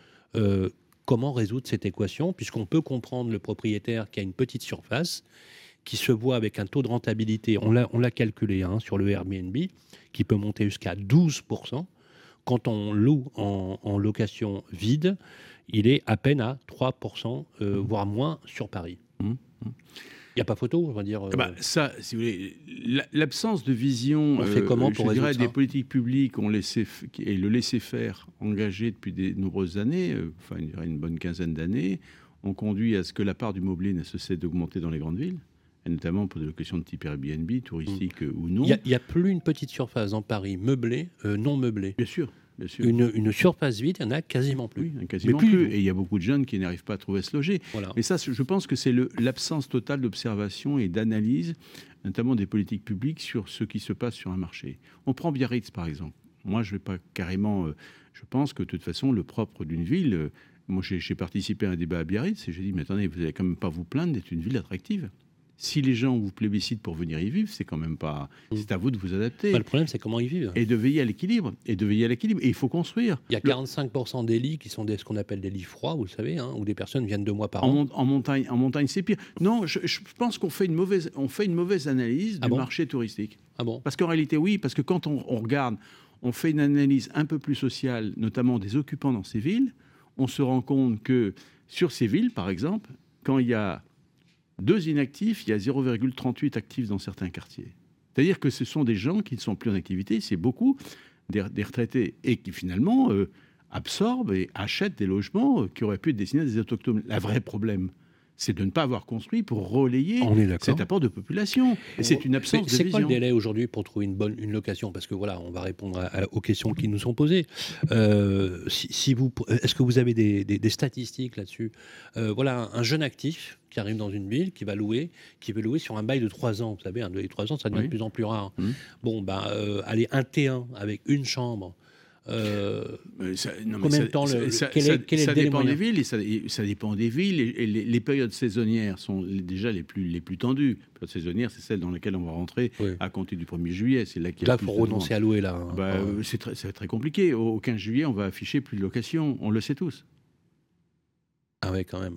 Euh, Comment résoudre cette équation, puisqu'on peut comprendre le propriétaire qui a une petite surface, qui se voit avec un taux de rentabilité, on l'a, on l'a calculé hein, sur le Airbnb, qui peut monter jusqu'à douze pour cent. Quand on loue en, en location vide, il est à peine à trois pour cent, euh, voire moins sur Paris. Mmh. Il n'y a pas photo, on va dire. euh, Ah bah, ça, si vous voulez, la- l'absence de vision, On fait comment pour je dirais, résoudre ça des politiques publiques ont laissé f- et le laisser-faire engagé depuis de nombreuses années, euh, enfin, je dirais une bonne quinzaine d'années, ont conduit à ce que la part du mobilier ne cesse d'augmenter dans les grandes villes, et notamment pour des locations de type Airbnb, touristique euh, ou non. Il n'y a, a plus une petite surface dans Paris meublée, euh, non meublée. Bien sûr, bien sûr. Une, une surface vide, il n'y en a quasiment plus. Oui, quasiment Mais plus. plus. Et il y a beaucoup de jeunes qui n'arrivent pas à trouver à se loger. Voilà. Mais ça, je pense que c'est le- l'absence totale d'observation et d'analyse, notamment des politiques publiques, sur ce qui se passe sur un marché. On prend Biarritz, par exemple. Moi, je ne vais pas carrément... euh, je pense que, de toute façon, le propre d'une ville... euh, moi, j'ai j'ai participé à un débat à Biarritz et j'ai dit, mais attendez, vous n'allez quand même pas vous plaindre d'être une ville attractive. Si les gens vous plébiscitent pour venir y vivre, c'est quand même pas... C'est à vous de vous adapter. Bah, le problème, c'est comment ils vivent. Et de veiller à l'équilibre. Et de veiller à l'équilibre. Et il faut construire. Il y a quarante-cinq pour cent des lits qui sont des, ce qu'on appelle des lits froids, vous le savez, hein, où des personnes viennent deux mois par En, an. mon- en montagne, en montagne, c'est pire. Non, je, je pense qu'on fait une mauvaise, on fait une mauvaise analyse Ah du bon marché touristique. Ah bon? Parce qu'en réalité, oui, parce que quand on, on regarde, on fait une analyse un peu plus sociale, notamment des occupants dans ces villes, on se rend compte que sur ces villes, par exemple, quand il y a deux inactifs, il y a zéro virgule trente-huit actifs dans certains quartiers. C'est-à-dire que ce sont des gens qui ne sont plus en activité, c'est beaucoup des, des retraités, et qui finalement euh, absorbent et achètent des logements euh, qui auraient pu être destinés à des autochtones. Le vrai problème, c'est de ne pas avoir construit pour relayer On est d'accord. cet apport de population. Et c'est une absence Mais de c'est vision. quoi le délai aujourd'hui pour trouver une bonne une location? Parce que voilà, on va répondre à- à- aux questions qui nous sont posées. Euh, si, si vous, est-ce que vous avez des, des- des statistiques là-dessus? Euh, Voilà, un jeune actif qui arrive dans une ville, qui va louer, qui veut louer sur un bail de trois ans. Vous savez, un bail de trois ans, ça devient Oui. de plus en plus rare. Mmh. Bon, ben, euh, allez, un T un avec une chambre. Euh, Mais ça- non, mais Combien ça- de temps le- ça- quel est- ça- quel est le ça délai dépend moyen des villes et ça, et ça dépend des villes et, et les, les périodes saisonnières sont les- déjà les plus les plus tendues. Les périodes saisonnières, c'est celle dans laquelle on va rentrer Oui. à compter du premier juillet. C'est là qu'il y a Là, le il faut plus de renoncer demandes. à louer là. hein. Bah, Euh, euh, c'est très, c'est très compliqué. Au, au quinze juillet, on va afficher plus de location. On le sait tous. Ah ouais, quand même.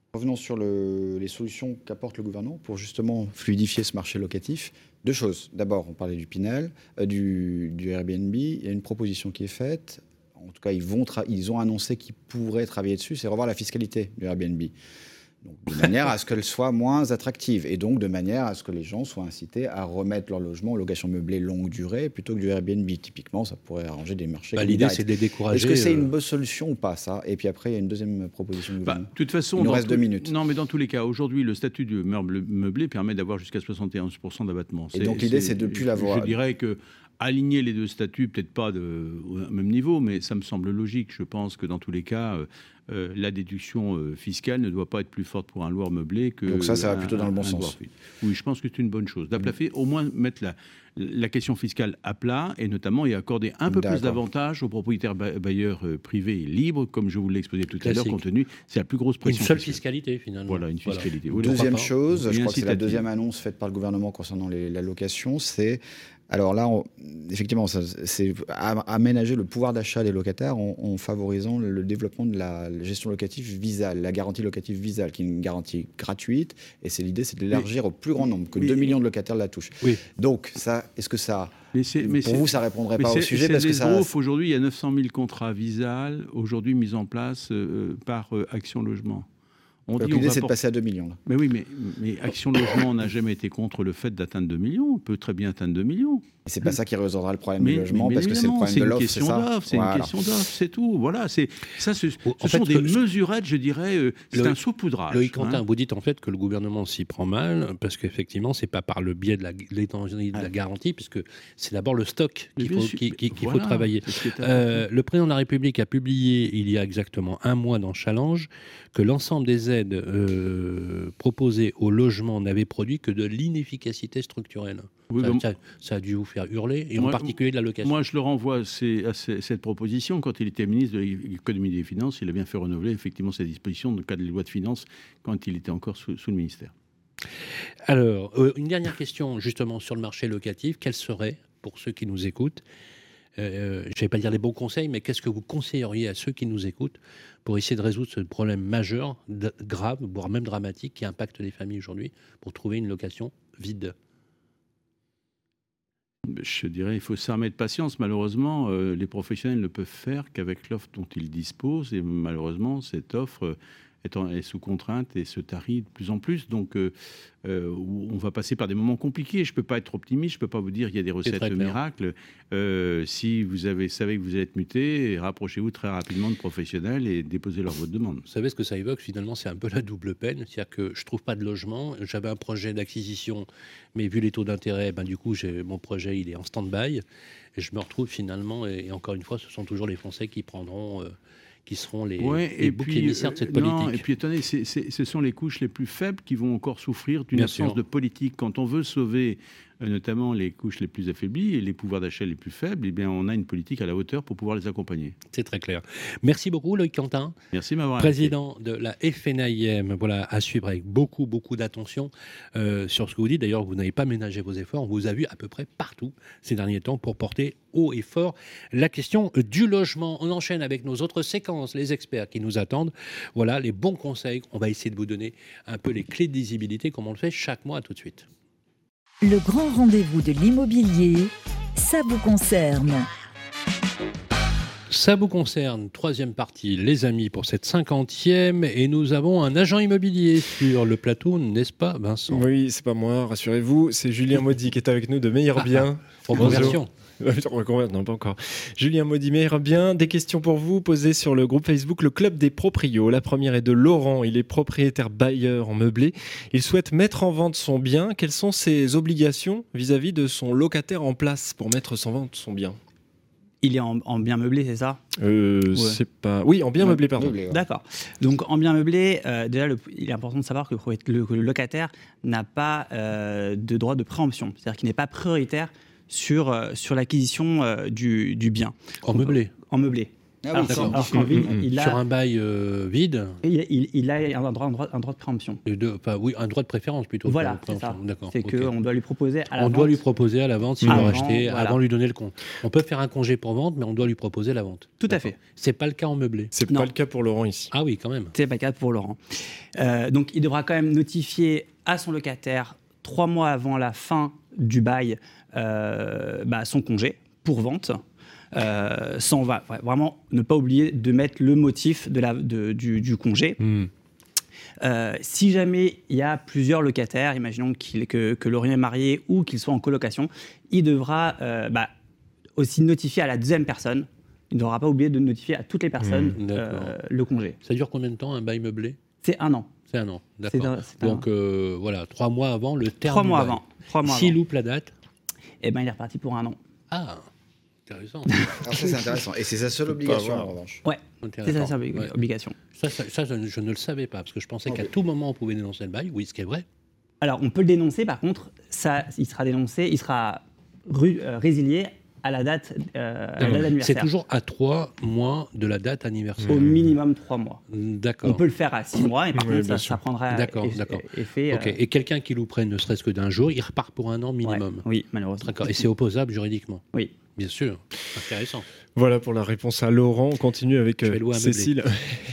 Revenons sur le, les solutions qu'apporte le gouvernement pour justement fluidifier ce marché locatif. Deux choses. D'abord, on parlait du Pinel, euh, du, du Airbnb. Il y a une proposition qui est faite. En tout cas, ils, vont tra- ils ont annoncé qu'ils pourraient travailler dessus. C'est revoir la fiscalité du Airbnb. Donc, de manière à ce qu'elle soit moins attractive et donc de manière à ce que les gens soient incités à remettre leur logement en location meublée longue durée plutôt que du Airbnb. Typiquement, ça pourrait arranger des marchés. Bah, l'idée, c'est de les décourager. Est-ce que c'est euh... une bonne solution ou pas, ça ? Et puis après, il y a une deuxième proposition du bah, gouvernement. De toute façon, il nous reste tout... deux minutes. Non, mais dans tous les cas, aujourd'hui, le statut du meuble meublé permet d'avoir jusqu'à soixante et onze pour cent d'abattement. Et donc l'idée, c'est de ne plus l'avoir. Je dirais que aligner les deux statuts, peut-être pas de, au même niveau, mais ça me semble logique. Je pense que dans tous les cas, euh, euh, la déduction euh, fiscale ne doit pas être plus forte pour un loueur meublé que. Donc ça, ça va un, plutôt dans le bon sens. Oui, je pense que c'est une bonne chose. D'aplafer, mmh. au moins mettre la, la question fiscale à plat et notamment y accorder un peu D'accord. plus d'avantages aux propriétaires bailleurs euh, privés et libres, comme je vous l'ai exposé tout Classique. à l'heure, compte tenu, c'est la plus grosse pression. Une seule fiscale. fiscalité, finalement. Voilà, une fiscalité. Voilà. Oui, deuxième chose, je crois que c'est la deuxième annonce faite par le gouvernement concernant les, la location, c'est alors là, on, effectivement, ça, c'est aménager le pouvoir d'achat des locataires en, en favorisant le, le développement de la, la gestion locative Visale, la garantie locative Visale, qui est une garantie gratuite. Et c'est l'idée, c'est de l'élargir au plus grand nombre, que mais, deux millions de locataires la touchent. Oui. Donc, ça, est-ce que ça, mais mais pour vous, ça répondrait pas au sujet parce que ça. Aujourd'hui, il y a neuf cent mille contrats Visale aujourd'hui mis en place euh, par euh, Action Logement. On Donc dit l'idée, on c'est de passer à deux millions. Là. Mais oui, mais, mais Action Logement, on n'a jamais été contre le fait d'atteindre deux millions. On peut très bien atteindre deux millions. Et c'est pas ça qui résoudra le problème mais, du logement, mais, mais parce que c'est le problème de l'offre, c'est ça. C'est voilà. une question d'offre, c'est tout. Voilà, c'est ça. Ce, oh, ce sont fait, des mesurettes, je dirais. Euh, c'est un saupoudrage. Loïc Quentin, hein. Vous dites en fait que le gouvernement s'y prend mal parce qu'effectivement, c'est pas par le biais de la, l'étendue de la garantie, puisque c'est d'abord le stock qu'il faut, qu'il, qu'il voilà, faut travailler. Euh, le président de la République a publié il y a exactement un mois dans Challenge que l'ensemble des aides euh, proposées au logement n'avaient produit que de l'inefficacité structurelle. Oui, ça, donc, ça, ça a dû vous faire hurler, et moi, en particulier de la location. Moi, je le renvoie c'est, à ces, cette proposition. Quand il était ministre de l'économie et des finances, il a bien fait renouveler effectivement ces dispositions dans le cadre des lois de finances quand il était encore sous, sous le ministère. Alors, euh, une dernière question justement sur le marché locatif. Quels seraient, pour ceux qui nous écoutent, euh, je ne vais pas dire les bons conseils, mais qu'est-ce que vous conseilleriez à ceux qui nous écoutent pour essayer de résoudre ce problème majeur, grave, voire même dramatique, qui impacte les familles aujourd'hui, pour trouver une location vide ? Je dirais il faut s'armer de patience. Malheureusement, euh, les professionnels ne peuvent faire qu'avec l'offre dont ils disposent. Et malheureusement, cette offre euh, est, en, est sous contrainte et se tarit de plus en plus. Donc, euh, euh, on va passer par des moments compliqués. Je ne peux pas être optimiste. Je ne peux pas vous dire qu'il y a des recettes miracles. Euh, si vous avez, savez que vous allez être muté, rapprochez-vous très rapidement de professionnels et déposez leur votre demande. Vous savez ce que ça évoque finalement, c'est un peu la double peine. C'est-à-dire que je ne trouve pas de logement. J'avais un projet d'acquisition, mais vu les taux d'intérêt, ben, du coup, j'ai, mon projet il est en stand-by. Et je me retrouve finalement, et, et encore une fois, ce sont toujours les Français qui prendront... Euh, qui seront les, ouais, les boucs émissaires de cette politique. Non, et puis attendez, c'est, c'est, ce sont les couches les plus faibles qui vont encore souffrir d'une absence de politique. Quand on veut sauver euh, notamment les couches les plus affaiblies et les pouvoirs d'achat les plus faibles, eh bien, on a une politique à la hauteur pour pouvoir les accompagner. C'est très clair. Merci beaucoup Loïc Quentin. Merci de m'avoir président invité. De la F N A I M. Voilà, à suivre avec beaucoup, beaucoup d'attention euh, sur ce que vous dites. D'ailleurs, vous n'avez pas ménagé vos efforts. On vous a vu à peu près partout ces derniers temps pour porter haut et fort la question du logement. On enchaîne avec nos autres séquences, les experts qui nous attendent. Voilà les bons conseils. On va essayer de vous donner un peu les clés de visibilité comme on le fait chaque mois. À tout de suite. Le grand rendez-vous de l'immobilier, ça vous concerne. Ça vous concerne, troisième partie, les amis, pour cette cinquantième. Et nous avons un agent immobilier sur le plateau, n'est-ce pas, Vincent ? Oui, c'est pas moi, rassurez-vous. C'est Julien Maudy qui est avec nous de Meilleur Bien. Reconversion. Non, pas encore. Julien Maudy, Meilleur Bien. Des questions pour vous posées sur le groupe Facebook Le Club des Proprios. La première est de Laurent. Il est propriétaire bailleur en meublé. Il souhaite mettre en vente son bien. Quelles sont ses obligations vis-à-vis de son locataire en place pour mettre en vente son bien ? Il est en, en bien meublé, c'est ça ? euh, ouais. C'est pas. Oui, en bien meublé, pardon. Meublé, ouais. D'accord. Donc en bien meublé, euh, déjà, le, il est important de savoir que le, que le locataire n'a pas euh, de droit de préemption, c'est-à-dire qu'il n'est pas prioritaire sur euh, sur l'acquisition euh, du, du bien. En meublé. En meublé. Ah Alors, oui, alors, d'accord. qu'en ville, il a, Sur un bail euh, vide il, il- il a un droit, un droit, un droit de préemption. et de, enfin, oui, un droit de préférence plutôt. Voilà, Enfin, c'est ça. D'accord. C'est ok. qu'on doit lui proposer à la On vente. doit lui proposer à la vente s'il veut Avant, racheter, voilà. avant de lui donner le compte. On peut faire un congé pour vente, mais on doit lui proposer la vente. Tout à D'accord. fait. C'est pas le cas en meublé. C'est Non. pas le cas pour Laurent ici. Ah oui, quand même. C'est pas le cas pour Laurent. Euh, donc, il devra quand même notifier à son locataire trois mois avant la fin du bail euh, bah, son congé pour vente. Euh, sans va, ouais, vraiment ne pas oublier de mettre le motif de la, de, du, du congé. Hmm. Euh, si jamais il y a plusieurs locataires, imaginons qu'il, que, que Laurent est marié ou qu'il soit en colocation, il devra euh, bah, aussi notifier à la deuxième personne. Il ne devra pas oublier de notifier à toutes les personnes Mmh, d'accord. euh, le congé. Ça dure combien de temps un bail meublé? C'est un an. C'est un an, C'est d'accord. un- c'est un Donc euh, voilà, trois mois avant le terme Trois du mois bail. avant. Trois mois S'il avant. loupe la date, Eh ben, il est reparti pour un an. ah, intéressant. Alors ça, c'est intéressant. Et c'est sa seule Faut pas obligation, avoir. en revanche. Ouais, c'est Intéressant. ça, c'est Ouais. obligation. Ça, ça, ça, je, ne- je ne le savais pas, parce que je pensais Ok. qu'à tout moment on pouvait dénoncer le bail, oui, ce qui est vrai. Alors, on peut le dénoncer, par contre, ça, il sera dénoncé, il sera ru- euh, résilié à la date, euh, à la date C'est d'anniversaire. toujours à trois mois de la date anniversaire. Au minimum trois mois. D'accord. On peut le faire à six mois, et par Oui, contre, bien ça, sûr. ça prendra D'accord, eff- d'accord. effet. Ok. euh, Et quelqu'un qui louperait ne serait-ce que d'un jour, il repart pour un an ouais. minimum. Oui, malheureusement. D'accord. Et c'est opposable juridiquement. Oui. Bien sûr. Intéressant. Voilà pour la réponse à Laurent. On continue avec Je vais euh, louer un meublé. Cécile.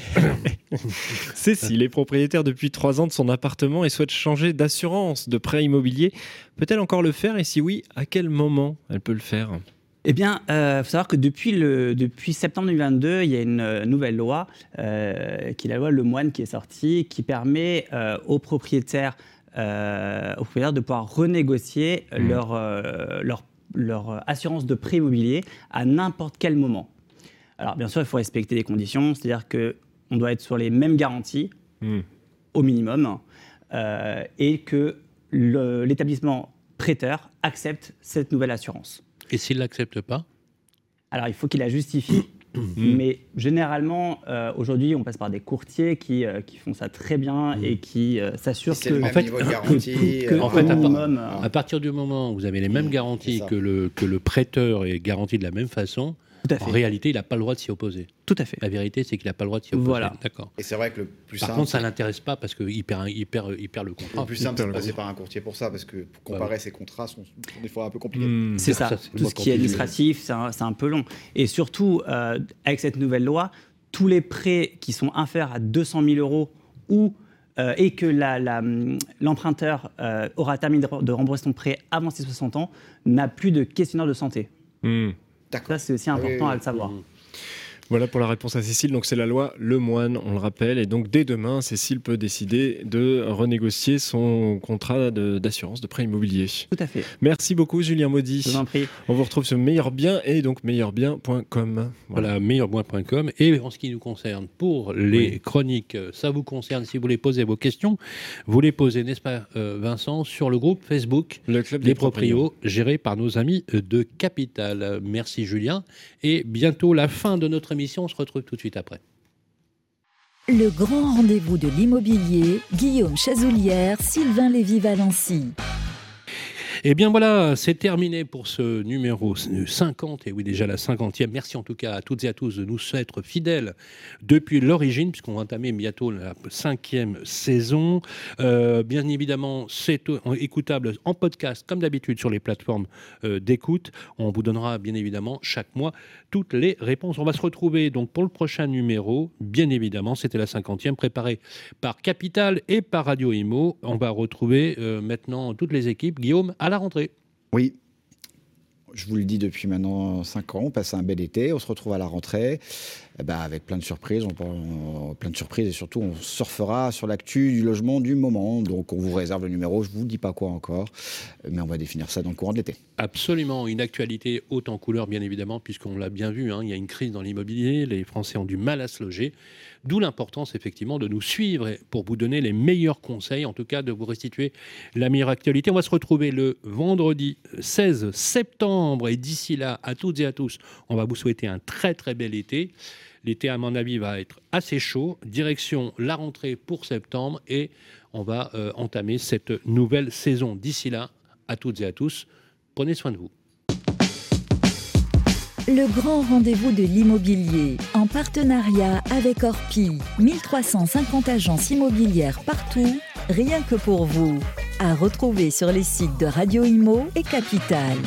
Cécile est propriétaire depuis trois ans de son appartement et souhaite changer d'assurance de prêt immobilier. Peut-elle encore le faire et si oui, à quel moment elle peut le faire? Eh bien, il euh, faut savoir que depuis, le, depuis septembre deux mille vingt-deux, il y a une euh, nouvelle loi, euh, qui est la loi Lemoine, qui est sortie, qui permet euh, aux propriétaires, euh, aux propriétaires de pouvoir renégocier Mmh. leur, euh, leur, leur assurance de prêt immobilier à n'importe quel moment. Alors, bien sûr, il faut respecter les conditions, c'est-à-dire qu'on doit être sur les mêmes garanties, Hmm. au minimum, euh, et que le- l'établissement prêteur accepte cette nouvelle assurance. Et s'il l'accepte pas? Alors, il faut qu'il la justifie, mais généralement, euh, aujourd'hui, on passe par des courtiers qui, euh, qui font ça très bien et qui euh, s'assurent C'est que, le en même fait- niveau de garantie. que euh, en fait, au à part- minimum, euh, À partir du moment où vous avez les mêmes garanties, c'est ça. que le, que le prêteur est garanti de la même façon, tout à en fait. réalité, il n'a pas le droit de s'y opposer. Tout à fait. La vérité, c'est qu'il n'a pas le droit de s'y opposer. Voilà. D'accord. Et c'est vrai que le plus Par simple, contre, ça ne l'intéresse pas parce qu'il perd, un- il perd, il perd le contrat. le plus simple, c'est de Hyper passer gros. par un courtier pour ça, parce que pour comparer ces contrats sont, sont des fois un peu compliqués. Hmm. C'est Ça, ça. c'est Tout moi ce quand qui est je- administratif, c'est un, c'est un peu long. Et surtout, euh, avec cette nouvelle loi, tous les prêts qui sont inférieurs à deux cent mille euros ou euh, et que la- la, hum, l'emprunteur euh, aura terminé de, de rembourser son prêt avant ses soixante ans, n'a plus de questionnaire de santé. Hmm. D'accord. Ça, c'est aussi Ah oui, important oui, à le savoir. Mmh. Voilà pour la réponse à Cécile. Donc c'est la loi Lemoine, on le rappelle. Et donc dès demain, Cécile peut décider de renégocier son contrat de- d'assurance de prêt immobilier. Tout à fait. Merci beaucoup Julien Maudy. Je vous en prie. On vous retrouve sur Meilleur Bien et donc meilleur bien point com. Voilà, meilleurboin point com. Et en ce qui nous concerne, pour les Oui. chroniques, euh, ça vous concerne, si vous voulez poser vos questions, vous les posez, n'est-ce pas, euh, Vincent, sur le groupe Facebook Le club Les des proprios. Proprios, géré par nos amis de Capital. Euh, Merci Julien. Et bientôt la fin de notre émission, on se retrouve tout de suite après. Le grand rendez-vous de l'immobilier, Guillaume Chazoulière, Sylvain Lévy-Valency. Et bien voilà, c'est terminé pour ce numéro cinquante, et oui déjà la cinquantième. Merci en tout cas à toutes et à tous de nous être fidèles depuis l'origine, puisqu'on va entamer bientôt la cinquième saison. Euh, bien évidemment, c'est écoutable en podcast, comme d'habitude, sur les plateformes euh, d'écoute. On vous donnera bien évidemment chaque mois toutes les réponses. On va se retrouver donc pour le prochain numéro, bien évidemment, c'était la cinquantième, préparée par Capital et par Radio Imo. On va retrouver euh, maintenant toutes les équipes. Guillaume, à la rentrée. Oui. Je vous le dis depuis maintenant cinq ans, on passe un bel été, on se retrouve à la rentrée, eh ben avec plein de surprises, on, on- plein de surprises et surtout on surfera sur l'actu du logement du moment. Donc on vous réserve le numéro, je vous dis pas quoi encore, mais on va définir ça dans le courant de l'été. Absolument, une actualité haute en couleur, bien évidemment, puisqu'on l'a bien vu, hein, il y a une crise dans l'immobilier, les Français ont du mal à se loger, d'où l'importance, effectivement, de nous suivre pour vous donner les meilleurs conseils, en tout cas de vous restituer la meilleure actualité. On va se retrouver le vendredi seize septembre, et d'ici là, à toutes et à tous, on va vous souhaiter un très très bel été. L'été, à mon avis, va être assez chaud. Direction la rentrée pour septembre, et on va euh, entamer cette nouvelle saison. D'ici là, à toutes et à tous, prenez soin de vous. Le grand rendez-vous de l'immobilier, en partenariat avec Orpi. mille trois cent cinquante agences immobilières partout, rien que pour vous. À retrouver sur les sites de Radio Imo et Capital.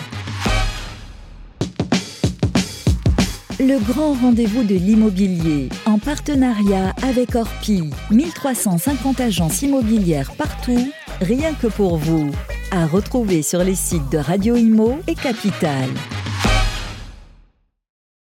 Le grand rendez-vous de l'immobilier, en partenariat avec Orpi. mille trois cent cinquante agences immobilières partout, rien que pour vous. À retrouver sur les sites de Radio Imo et Capital.